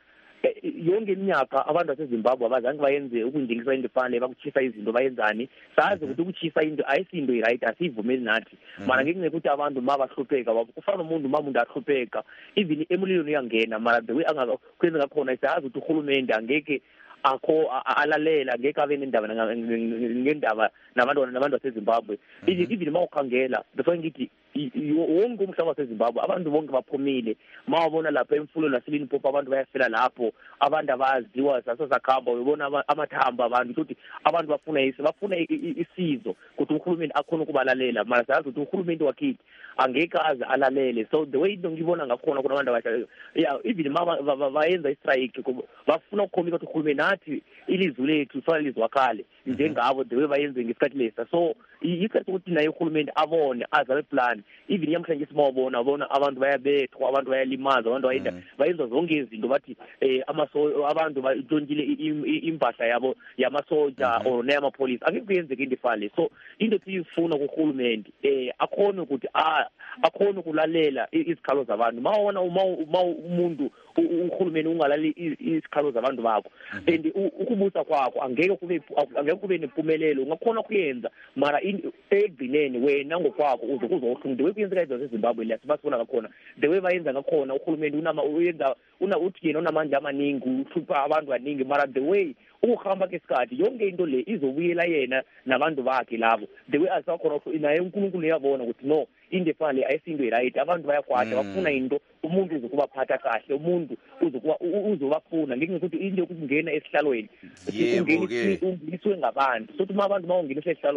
yonke iminyaka abantu baseZimbabwe abazange bayenze ukunjengisa into efana bakuchisa izinto bayenzani sazi ukuthi ukuchisa into ayisindo right asivumeli nathi mara ngenxa ukuthi abantu mabahlupheka kufana umuntu mamuntu ahlupheka even emulilweni uyangena mara the way angakwenza ngakhona sazi ukuthi uhulumeni angeke akho alalela ngeke abe nendaba ngendaba nabantu nabantu baseZimbabwe even mawukhangela before ngithi wonke umhlaba waseZimbabwe abantu bonke baphumile mawabona lapha emfulo nasilini pop abantu bayafela lapho abantu abaziwa sasakhamba uyabona amathamba abantu ukuthi abantu bafuna isi bafuna isizo ukuthi uhulumeni akhona ukubalalela mara sazi ukuthi uhulumeni wakithi angeke aze alalele so the way ngibona ngakhona kuna abantu abasha yeah even mama bayenza istrike bafuna ukukhombisa ukuthi uhulumeni nathi ilizwe lethu fanele lizwakale njengabo the way bayenze ngesikhathi lesa so isikhathi ukuthi naye uhulumeni abone azabe plan even yamhlanje simawubona abona abantu bayabethwa abantu bayalimaza abantu bayenda bayenza zonke izinto bathi eh amaso abantu badontile impahla yabo yamasoja or nema police akuyenzeke into efale so into siyifuna kuhulumeni eh akhona ukuthi ah akhona ukulalela izikhalo zabantu mawona uma umuntu uhulumeni ungalaleli izikhalo zabantu bakho and ukubusa kwakho angeke kube angeke kube nempumelelo ungakhona kuyenza mara egcineni wena ngokwakho uzokuzohlungu we kuyenzeka izinto eZimbabwe la sibasibona ngakhona the way bayenza ngakhona uhulumeni unama uyenza una uthi yena unamandla amaningi uhlupha abantu abaningi mara the way ukuhamba kesikhathi yonke into le izobuyela yena nabantu bakhe labo the way asakhona naye uNkulunkulu uyabona ukuthi no inde fale ayisinto right abantu bayakwatha bafuna into umuntu uzokubaphatha kahle umuntu uzokuba uzobafuna ngikuthi into ukungena esihlalweni ungena ungeniswe ngabantu sothi uma abantu mawungena esihlalweni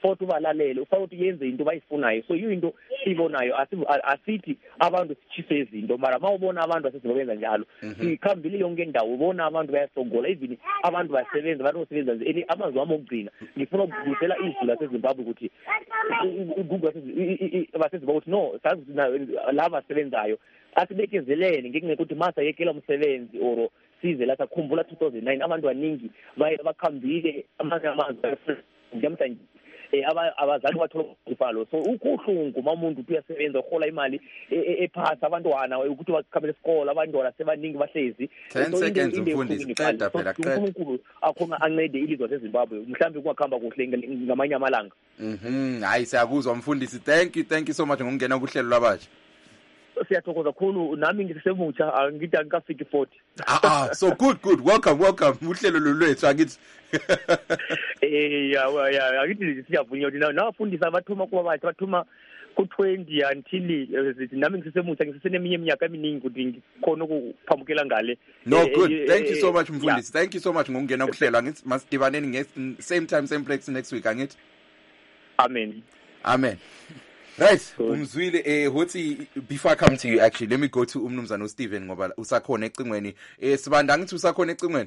futhi ubalalele ufuna ukuthi yenze into bayifunayo so yiyo into sibonayo asithi abantu sichise izinto mara mawubona abantu asezibenza njalo sikhambile yonke indawo ubona abantu bayasongola even abantu basebenza abantu basebenza nje amazwi wami okugcina ngifuna ukubuyisela izwi laseZimbabwe ukuthi Google baseZimbabwe ukuthi no sazi laba asebenzayo asibekezelene ngikungeke ukuthi masa yekela umsebenzi or size la sakhumbula two thousand nine abantu abaningi baye bakhambile amanye amazwi ngamhlanje eh abazali bathola ukufalo so ukuhlungu mamuntu uyasebenza uhola imali ephasa abantwana ukuthi bakhambele esikole abantwana sebaningi bahlezi ten seconds umfundisi qeda phela qeda uNkulunkulu akhona ancede ilizwe leZimbabwe mhlambe kungakhamba kuhle ngamanye amalanga mhm hayi siyakuzwa umfundisi thank you thank you so much ngokungena kuhlelo lwabasha siyathokoza kakhulu nami ngisemutsha angithi angikafiki forty ah ah so good good welcome welcome uhlelo lolwethu angithi eh ya ya angithi siyavunywa ukuthi nabafundisa abathuma kuba bathi bathuma ku twenty until nami ngisemutsha ngiseneminye iminyaka eminingi ukuthi ngikhona ukuphambukela ngale no good thank you so much mfundisi thank you so much ngokungena kuhlelo angithi masidibaneni same time same place next week angithi amen amen. Right, umzwile eh hothi before I come to you actually let me go to umnumzana uSteven ngoba usakhona ecingweni eh sibanda ngithi usakhona ecingweni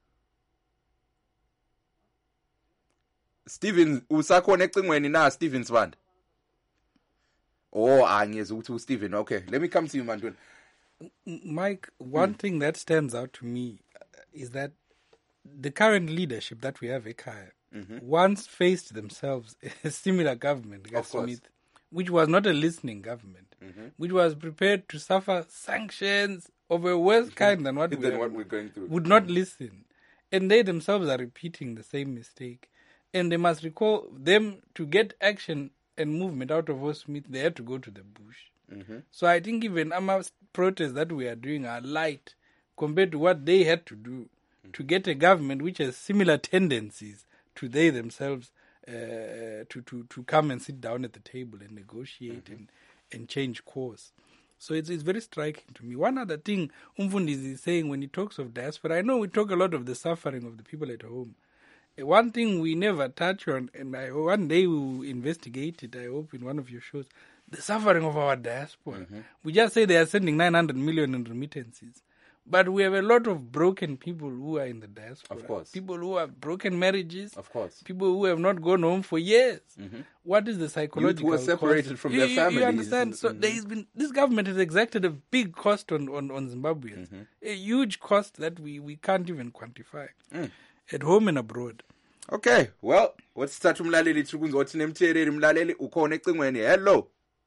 Steven usakhona ecingweni na Steven Sibanda Oh angiyeza ukuthi uSteven okay let me come to you Mandweni Mike one mm. thing that stands out to me is that the current leadership that we have ekhaya mm-hmm. once faced themselves a similar government Smith which was not a listening government, mm-hmm. which was prepared to suffer sanctions of a worse mm-hmm. kind than what, than we what we're going through, would not listen. And they themselves are repeating the same mistake. And they must recall them to get action and movement out of Osmith, they had to go to the bush. Mm-hmm. So I think even our protests that we are doing are light compared to what they had to do mm-hmm. to get a government which has similar tendencies to they themselves Uh, to, to, to come and sit down at the table and negotiate mm-hmm. and, and change course. So it's, it's very striking to me. One other thing Umfundisi is saying when he talks of diaspora, I know we talk a lot of the suffering of the people at home. Uh, one thing we never touch on, and I, one day we will investigate it, I hope in one of your shows, the suffering of our diaspora. Mm-hmm. We just say they are sending nine hundred million in remittances. But we have a lot of broken people who are in the diaspora. Of course. People who have broken marriages. Of course. People who have not gone home for years. Mm-hmm. What is the psychological Youth who are separated cost? from you, their you, families. You understand? So mm-hmm. there has been, this government has exacted a big cost on, on, on Zimbabweans. Mm-hmm. A huge cost that we, we can't even quantify. Mm. At home and abroad. Okay, well, what's that umlaleli thukunzo wathi nemthereri mlaleli ukhona ecingweni. Hello.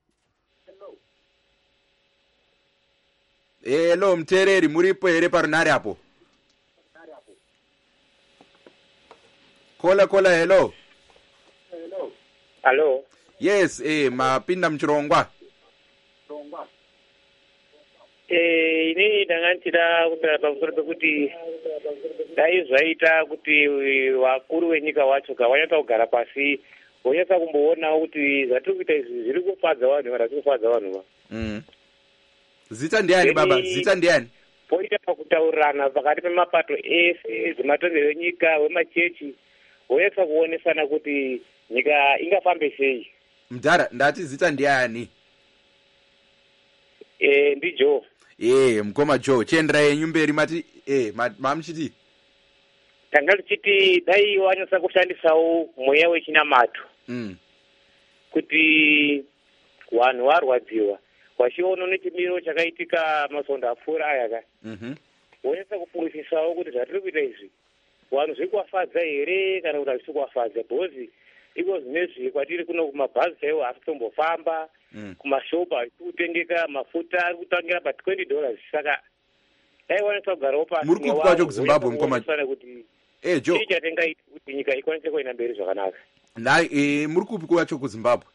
Hello mthereri muripo here parunari hapo. Kola kola hello. Hello. Hello. Yes, eh mapinda mchirongwa. Chirongwa. Eh ini ndangantira kuti pamusoro pekuti dai zvaita kuti vakuru venyika wacho kavanyatsa kugara pasi vonyatsa kumboona kuti zvatiri kuita izvi zviri kufadza vanhu kana zviri kufadza vanhu va. Mm. Zita ndiani baba? Zita ndiani? Poita pakutaurirana pakati pemapato ese dzematonero enyika wemachechi voyesa kuonesana kuti nyika ingafambe sei. Mdara ndati zita ndiani? Eh ndi Joe. Eh mkoma Joe chendra yenyu mberi mati eh mamchiti. Tanga tichiti dai wanyasa kushandisawo mweya wechinamato. Mm. Kuti vanhu varwadziwa. Wachiona nechimiro chakaitika masonda apfuura aya ka. Mhm. Woyesa kufungisawo kuti zvatiri kuita izvi vanhu zviri kuwafadza here kana kuti hazvisi kuwafadza bhozi iko zvinezvi kwatiri kuno kumabhazi chaiwo haasi kutombofamba kumashopu haisi kutengeka mafuta ari kutangira patwenty dollars saka dai wanisa kugarawo pasi muri kupi kwacho kuZimbabwe mukoma kuti eh jo chii chatengaita kuti nyika ikwanise kuenda mberi zvakanaka. Nai eh muri kupi kwacho kuZimbabwe?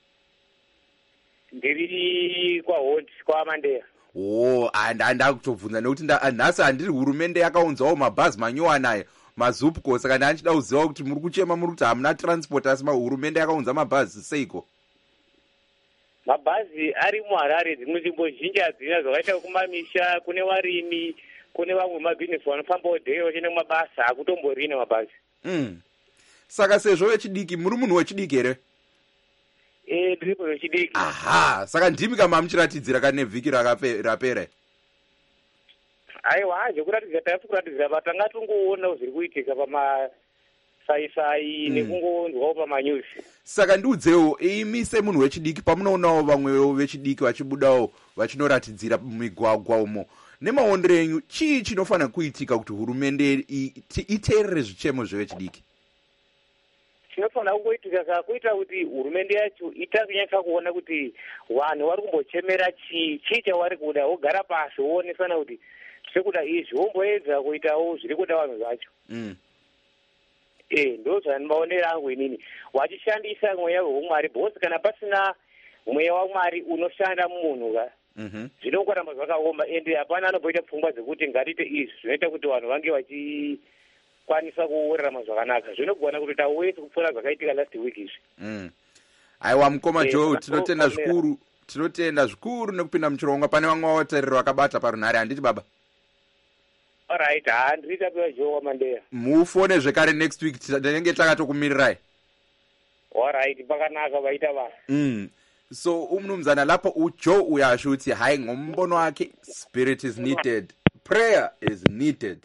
Ndiri kwaHondi kwaMandeya. Oh, andanda kutobvunza nekuti nhasi handiri hurumende yakaunzawo mabhazi manyowanayo mazupco saka ndanchida kuziva kuti muri kuchema muri kuti hamuna transport asi mahurumende yakaunza mabhazi seiko? Mabhazi ari muHarare dzimwe nzvimbo zhinji hadzina zvakaita kumamisha kune varimi kune vamwe mabhizinesi vanofambawo dheri vachienda kumabasa hakutomborina mabhazi. Mm. saka sezvo vechidiki muri munhu wechidiki here? Eh, ndiri munhu wechidiki. Aha, saka ndimi kama muchiratidzira kane vhiki rapera. Aiwa, zvekuratidza tayapfa kuratidzira but tanga tungoona zviri kuitika pamasaisai nekungonzwawo pamanyuzi. Saka ndiudzewo imi semunhu wechidiki pamunoonawo vamwewo vechidiki vachibudawo vachinoratidzira mumigwagwa umo, nemaondero enyu chii chinofanira kuitika kuti hurumende iteerere zvichemo zvevechidiki? Chinofanira kungoitika kakuita kuti hurumende yacho itakunyatsa kuona kuti vanhu vari kumbochemera chii, chii chavari kuda, wogara pasi woonesana kuti sekuda izvi womboedza kuitawo zviri kuda vanhu vacho. Mm. Eh, ndo zvandinoonera angu inini. Wachishandisa mweya weumwari bhosi kana pasina mweya waMwari unoshanda mumunhu ka. Mhm. Zvinongoramba zvakaoma ende hapana anomboita pfungwa dzekuti ngatiite izvi zvinoita kuti vanhu vange vachikwanisa kurarama zvakanaka. Zvinogona kuti tawese kupfuura zvakaitika last week izvi. Mm. Aiwa mukoma Joe, tinotenda zvikuru, tinotenda zvikuru nekupinda muchirongwa. Pane vamwe vatariri vakabata parunhare, handiti baba? Alright, handiri tapiwa Joe wamandeya. Mufone zvekare next week tinenge takatokumirirai. Alright, pakanaka vaita vanhu. Mm. So umnumzana lapho uJoe uyasho uthi hayi ngombono wakhe spirit is needed, prayer is needed.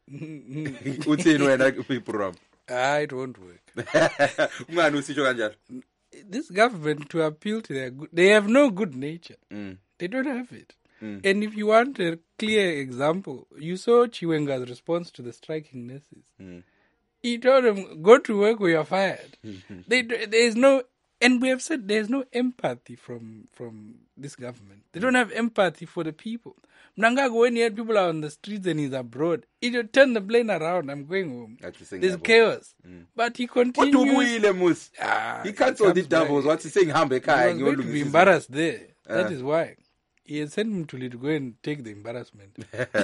Uthini wena kwiprogram? Ah, it won't work. Ungani usitsho kanjalo? This government, to appeal to their good, they have no good nature. Mm. They don't have it. Mm. And if you want a clear example, you saw Chiwenga's response to the striking nurses. Mm. He told them, go to work or you're fired. they, there is no, and we have said there's no empathy from from this government. They don't have empathy for the people. Mnangagwa, when he had people out on the streets and he's abroad, he just turned the plane around, I'm going home. There's chaos. Mm. But he continues. Ah, he cancelled the doubles. What's he saying? He was going to be embarrassed there. Uh. That is why. He had sent him to to go and take the embarrassment.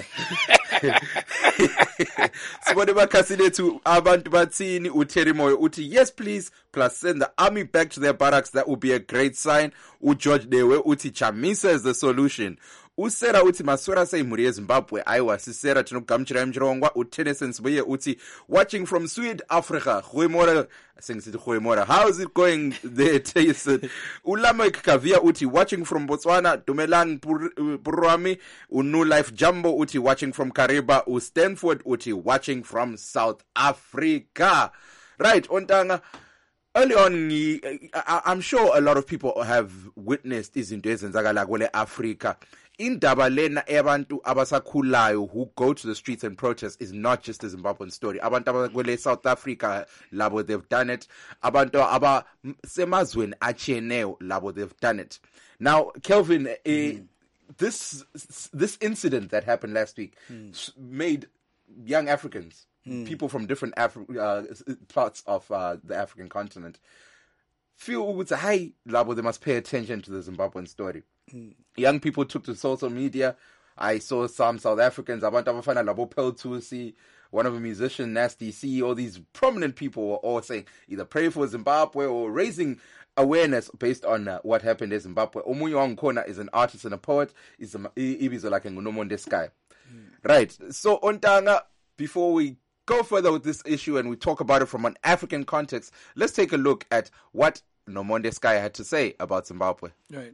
Sibone bakasile to abantu bathini uTerry Moyo uthi yes please plus send the army back to their barracks, that would be a great sign. uGeorge Dewe uthi Chamisa is the solution. Usera uthi Maswera say muri yeZimbabwe aiwa sisera tinokugamuchira mchirongwa. uTennyson Sibuye uthi watching from Sweden Africa. Khwemora sengisithi Khwemora, how is it going there? Tyson Ulamek Kavia uthi watching from Botswana. Dumelang Purwami uNew Life Jumbo uthi watching from Kariba. uStanford uthi watching from South Africa. Right, Ontanga, early on, I, I'm sure a lot of people have witnessed izinto ezenzakala kwele Africa. Indaba lena abantu abasakhulayo who go to the streets and protest is not just a Zimbabwean story. Abantu abakwele South Africa labo, they've done it. Abantu aba semazweni achiyeneyo labo, they've done it. Now, Kelvin, mm. eh, this this incident that happened last week mm. made young Africans, mm. people from different Afri- uh, parts of uh, the African continent, feel with hey, labo, they must pay attention to the Zimbabwean story. Mm. Young people took to social media. I saw some South Africans, abantu abafana labo Peltusi, one of the musicians, Nasty C, all these prominent people were all saying either pray for Zimbabwe or raising awareness based on uh, what happened in Zimbabwe. Omunye Wangkhona is an artist and a poet. Is Ibizo like Ngunomonde Sky. Right. So Ontanga, before we go further with this issue and we talk about it from an African context, let's take a look at what Nomonde Sky had to say about Zimbabwe. Right.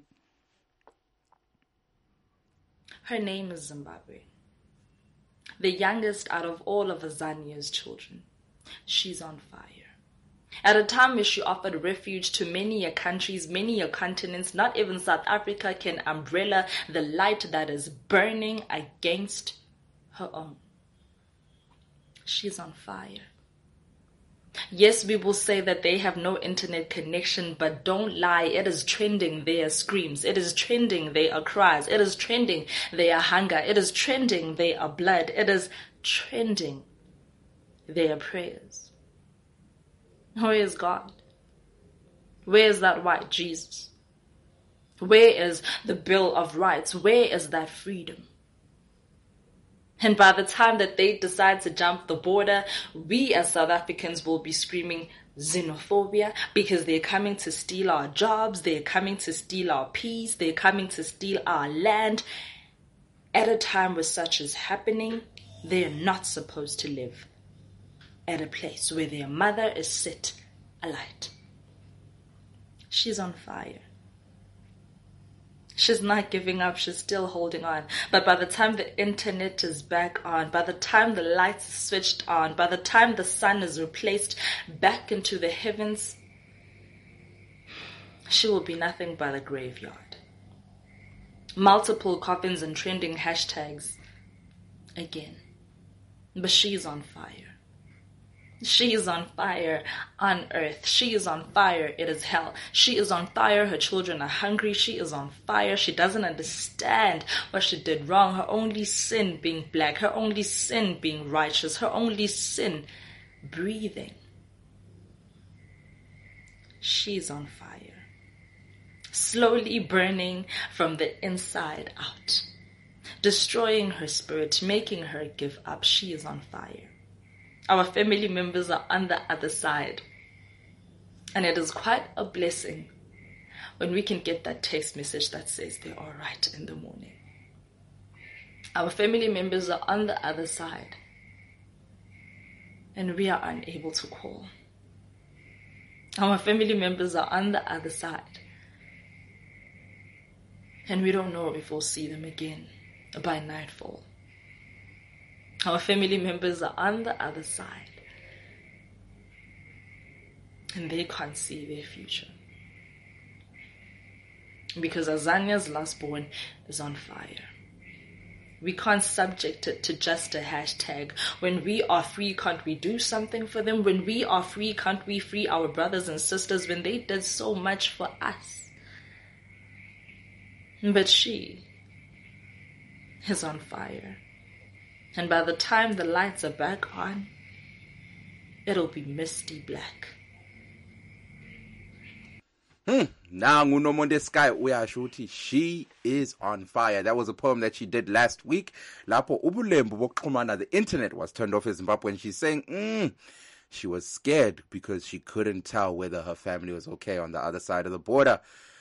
Her name is Zimbabwe, the youngest out of all of Azania's children. She's on fire. At a time where she offered refuge to many a countries, many a continents, not even South Africa can umbrella the light that is burning against her own. She's on fire. Yes, we will say that they have no internet connection, but don't lie. It is trending their screams. It is trending their cries. It is trending their hunger. It is trending their blood. It is trending their prayers. Where is God? Where is that white Jesus? Where is the Bill of Rights? Where is that freedom? And by the time that they decide to jump the border, we as South Africans will be screaming xenophobia because they're coming to steal our jobs, they're coming to steal our peace, they're coming to steal our land. At a time where such is happening, they are not supposed to live. at a place where their mother is set alight. She's on fire. She's not giving up. She's still holding on. But by the time the internet is back on, by the time the lights are switched on, by the time the sun is replaced back into the heavens, she will be nothing but a graveyard. Multiple coffins and trending hashtags again. But she's on fire. She is on fire on earth. She is on fire. It is hell. She is on fire. Her children are hungry. She is on fire. She doesn't understand what she did wrong. Her only sin being black. Her only sin being righteous. Her only sin breathing. She's on fire. Slowly burning from the inside out. Destroying her spirit. Making her give up. She is on fire. Our family members are on the other side. And it is quite a blessing when we can get that text message that says they're all right in the morning. Our family members are on the other side. And we are unable to call. Our family members are on the other side. And we don't know if we'll see them again by nightfall. Our family members are on the other side. And they can't see their future. Because Azania's last born is on fire. We can't subject it to just a hashtag. When we are free, can't we do something for them? When we are free, can't we free our brothers and sisters when they did so much for us? But she is on fire. And by the time the lights are back on, it'll be misty black. Hmm. Now Ngunomonde Sky uyasho uthi she is on fire. That was a poem that she did last week. Lapho ubulembu bokuxhumana, the internet was turned off in Zimbabwe, and she's saying mm, she was scared because she couldn't tell whether her family was okay on the other side of the border.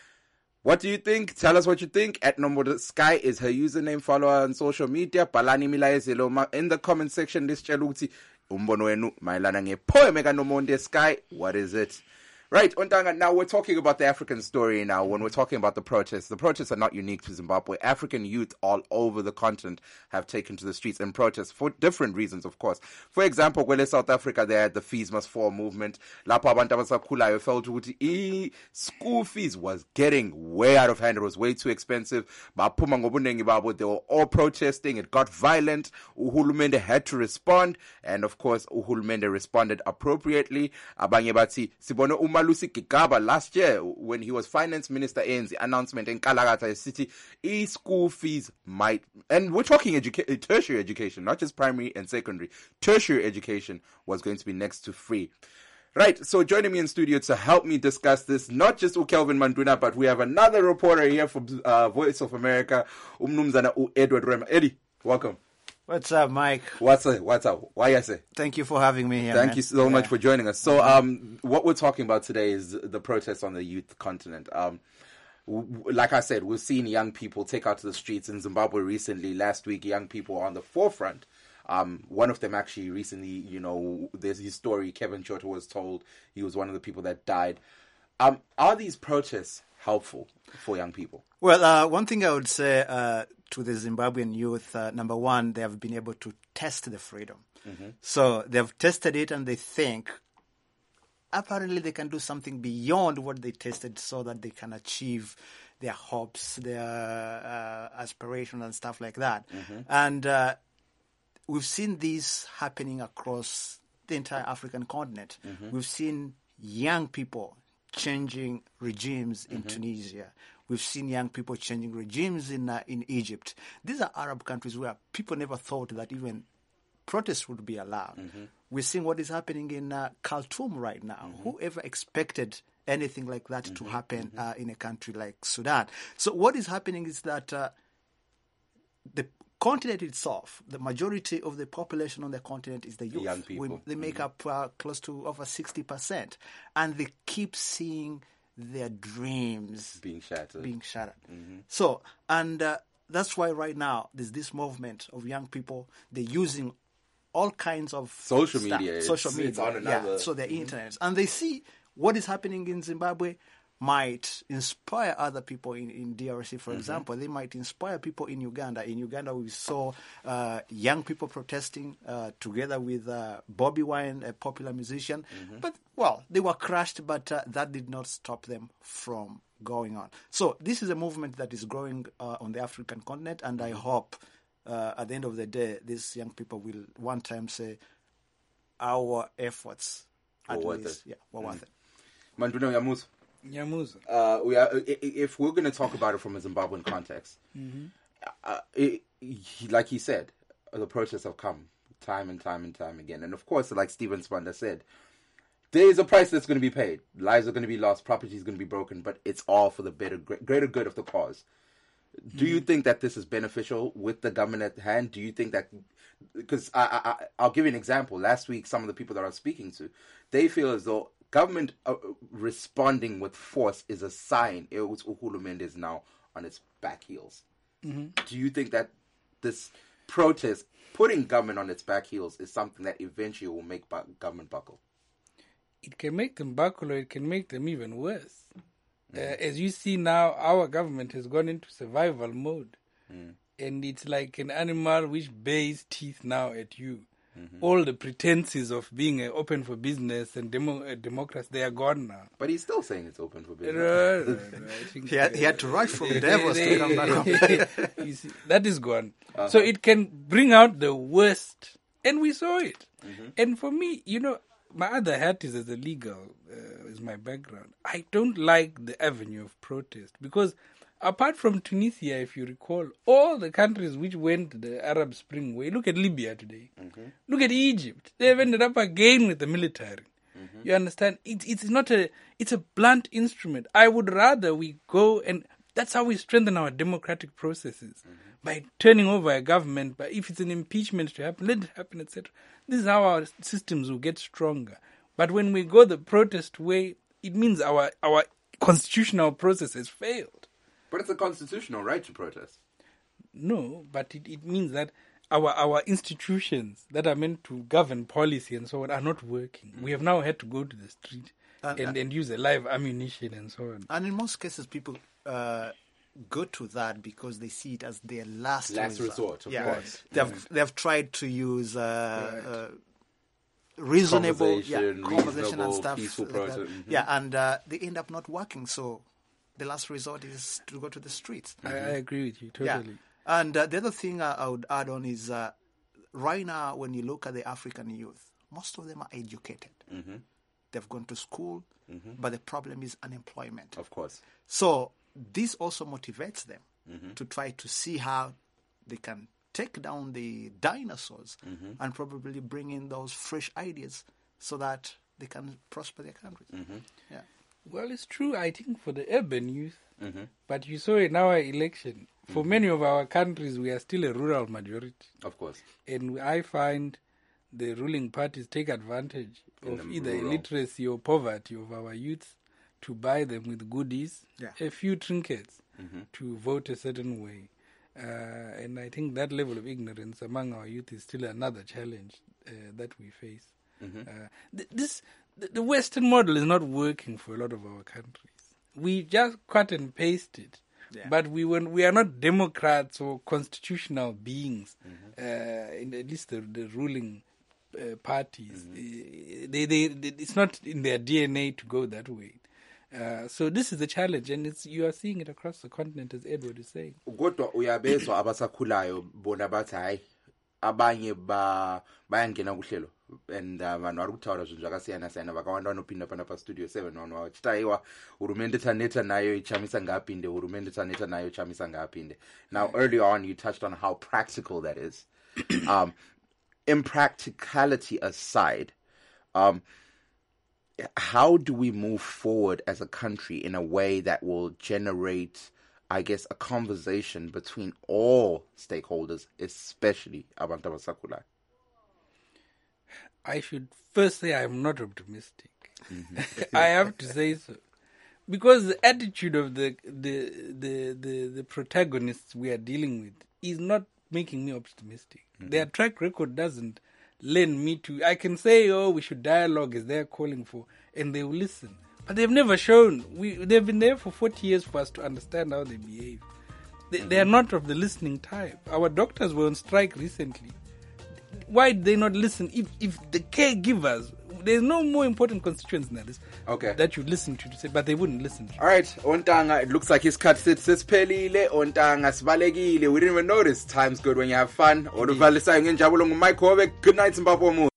What do you think? Tell us what you think. At Nomonde Sky is her username. Follow her on social media. Balani milayezelo in the comment section. Lisitshela ukuthi umbono wenu mayelana ngepoem eka Nomonde Sky. What is it? Right, Ontanga, now we're talking about the African story now. When we're talking about the protests, the protests are not unique to Zimbabwe. African youth all over the continent have taken to the streets and protest for different reasons, of course. For example, when in South Africa, they had the Fees Must Fall movement. Lapho abantu abasakhulayo felt ukuthi school fees was getting way out of hand. It was way too expensive. Baphuma ngobunengi babo. They were all protesting. It got violent. Uhulumende had to respond. And of course, Uhulumende responded appropriately. Abanye bathi, sibone uma Lucy Gigaba last year when he was finance minister, A N Z announcement in Kalagata City, e-school fees might, and we're talking educa- tertiary education, not just primary and secondary, tertiary education was going to be next to free. Right, so joining me in studio to help me discuss this, not just Kelvin Manduna, but we have another reporter here from uh, Voice of America, Umnumzana Edward Rema. Eddie, welcome. What's up, Mike? What's up? What's up? Why you say? Thank you for having me here. Thank man. you so yeah. much for joining us. So, um, what we're talking about today is the protests on the youth continent. Um, w- like I said, we've seen young people take out to the streets in Zimbabwe recently. Last week, young people are on the forefront. Um, one of them actually recently, you know, there's his story. Kevin Chota was told he was one of the people that died. Um, are these protests helpful for young people? Well, uh, one thing I would say uh, to the Zimbabwean youth, uh, number one, they have been able to test the freedom. Mm-hmm. So they've tested it and they think apparently they can do something beyond what they tested so that they can achieve their hopes, their uh, aspirations and stuff like that. Mm-hmm. And uh, we've seen this happening across the entire African continent. Mm-hmm. We've seen young people changing regimes in mm-hmm. Tunisia. We've seen young people changing regimes in uh, in Egypt. These are Arab countries where people never thought that even protests would be allowed. Mm-hmm. We're seeing what is happening in uh, Khartoum right now. Mm-hmm. Whoever expected anything like that mm-hmm. to happen mm-hmm. uh, in a country like Sudan? So what is happening is that uh, the continent itself, the majority of the population on the continent is the youth. Young people. We, they make mm-hmm. up uh, close to over sixty percent. And they keep seeing their dreams being shattered. Being shattered. Mm-hmm. So, and uh, that's why right now there's this movement of young people. They're using all kinds of social stuff. media. Social it's, media. It's on another. Yeah, so they're mm-hmm. internet. And they see what is happening in Zimbabwe might inspire other people in, in D R C, for mm-hmm. example. They might inspire people in Uganda. In Uganda, we saw uh, young people protesting uh, together with uh, Bobby Wine, a popular musician. Mm-hmm. But, well, they were crushed, but uh, that did not stop them from going on. So this is a movement that is growing uh, on the African continent, and I hope uh, at the end of the day, these young people will one time say, our efforts at worth least, it. yeah, were mm-hmm. worth it. Manduno Yamuzu. Yamuza. Uh, we are, if we're going to talk about it from a Zimbabwean context, mm-hmm. uh, it, he, like he said, the protests have come time and time and time again. And of course, like Stephen Spanda said, there is a price that's going to be paid. Lives are going to be lost. Property is going to be broken. But it's all for the better, greater good of the cause. Do mm-hmm. you think that this is beneficial with the government at hand? Do you think that... Because I, I, I'll give you an example. Last week, some of the people that I was speaking to, they feel as though government uh, responding with force is a sign it was Uhulumende is now on its back heels. Mm-hmm. Do you think that this protest, putting government on its back heels, is something that eventually will make bu- government buckle? It can make them buckle, or it can make them even worse. Mm-hmm. Uh, as you see now, our government has gone into survival mode. Mm. And it's like an animal which bays teeth now at you. Mm-hmm. All the pretenses of being uh, open for business and demo, uh, democracy, they are gone now. But he's still saying it's open for business. No, no, no, I think, he, had, he had to rush from Davos to come back. You see, that is gone. Uh-huh. So it can bring out the worst. And we saw it. Mm-hmm. And for me, you know, my other hat is as a legal, uh, is my background. I don't like the avenue of protest because apart from Tunisia, if you recall, all the countries which went the Arab Spring way, look at Libya today. Mm-hmm. Look at Egypt. They have ended up again with the military. Mm-hmm. You understand? It, it's not a, it's a blunt instrument. I would rather we go and that's how we strengthen our democratic processes. Mm-hmm. By turning over a government, but if it's an impeachment to happen, let it happen, et cetera. This is how our systems will get stronger. But when we go the protest way, it means our our constitutional process has failed. But it's a constitutional right to protest. No, but it, it means that our our institutions that are meant to govern policy and so on are not working. Mm-hmm. We have now had to go to the street and, and, and use a live ammunition and so on. And in most cases, people uh, go to that because they see it as their last, last resort. resort of yeah. course. They have, mm-hmm. they have tried to use uh, right. uh, reasonable conversation, yeah, conversation and stuff. Peaceful like process. That. Mm-hmm. Yeah, and uh, they end up not working. So the last resort is to go to the streets. I, mm-hmm. I agree with you totally. Yeah. And uh, the other thing I, I would add on is uh, right now, when you look at the African youth, most of them are educated. Mm-hmm. They've gone to school, mm-hmm. but the problem is unemployment. Of course. So this also motivates them mm-hmm. to try to see how they can take down the dinosaurs mm-hmm. and probably bring in those fresh ideas so that they can prosper their countries. Mm-hmm. Yeah. Well, it's true, I think, for the urban youth. Mm-hmm. But you saw in our election, for mm-hmm. many of our countries, we are still a rural majority. Of course. And I find the ruling parties take advantage in of either rural. illiteracy or poverty of our youth to buy them with goodies, yeah. a few trinkets, mm-hmm. to vote a certain way. Uh, and I think that level of ignorance among our youth is still another challenge uh, that we face. Mm-hmm. Uh, th- this the, the Western model is not working for a lot of our countries. We just cut and pasted, yeah. but we when we are not democrats or constitutional beings. Mm-hmm. Uh, in at least the, the ruling uh, parties, mm-hmm. they, they, they it's not in their D N A to go that way. Uh, so this is a challenge, and it's you are seeing it across the continent, as Edward is saying. Kodwa uyabezwa abasakhulayo bona bathi hayi abanye ba bayangena kuhlelo and vanhu vari kutaura zvinhu zvakasiyana siyana vakawanda vanopinda pana pastudio seven vanhu vachiti aiwa hurumende taneta nayo ichamisa ngaapinde hurumende taneta nayo ichamisa ngaapinde. Now early on you touched on how practical that is. um, impracticality aside, um, how do we move forward as a country in a way that will generate, I guess, a conversation between all stakeholders, especially abantu abasakhulayo? I should first say I'm not optimistic. Mm-hmm. I have to say so. Because the attitude of the, the the the the protagonists we are dealing with is not making me optimistic. Mm-hmm. Their track record doesn't learn me to. I can say, oh, we should dialogue as they're calling for, and they will listen. But they've never shown. We they've been there for forty years for us to understand how they behave. They, mm-hmm. they are not of the listening type. Our doctors were on strike recently. Why did they not listen? If if the caregivers, there's no more important constituents than this. Okay. That you listen to to say, but they wouldn't listen to. All right, Ontanga, it looks like his cut sits sesiphelile. Ontanga sibalekile. We didn't even notice. Time's good when you have fun. Oluvalisayo ngenjabulo nguMike Hobe. Good night, Zimbabwe.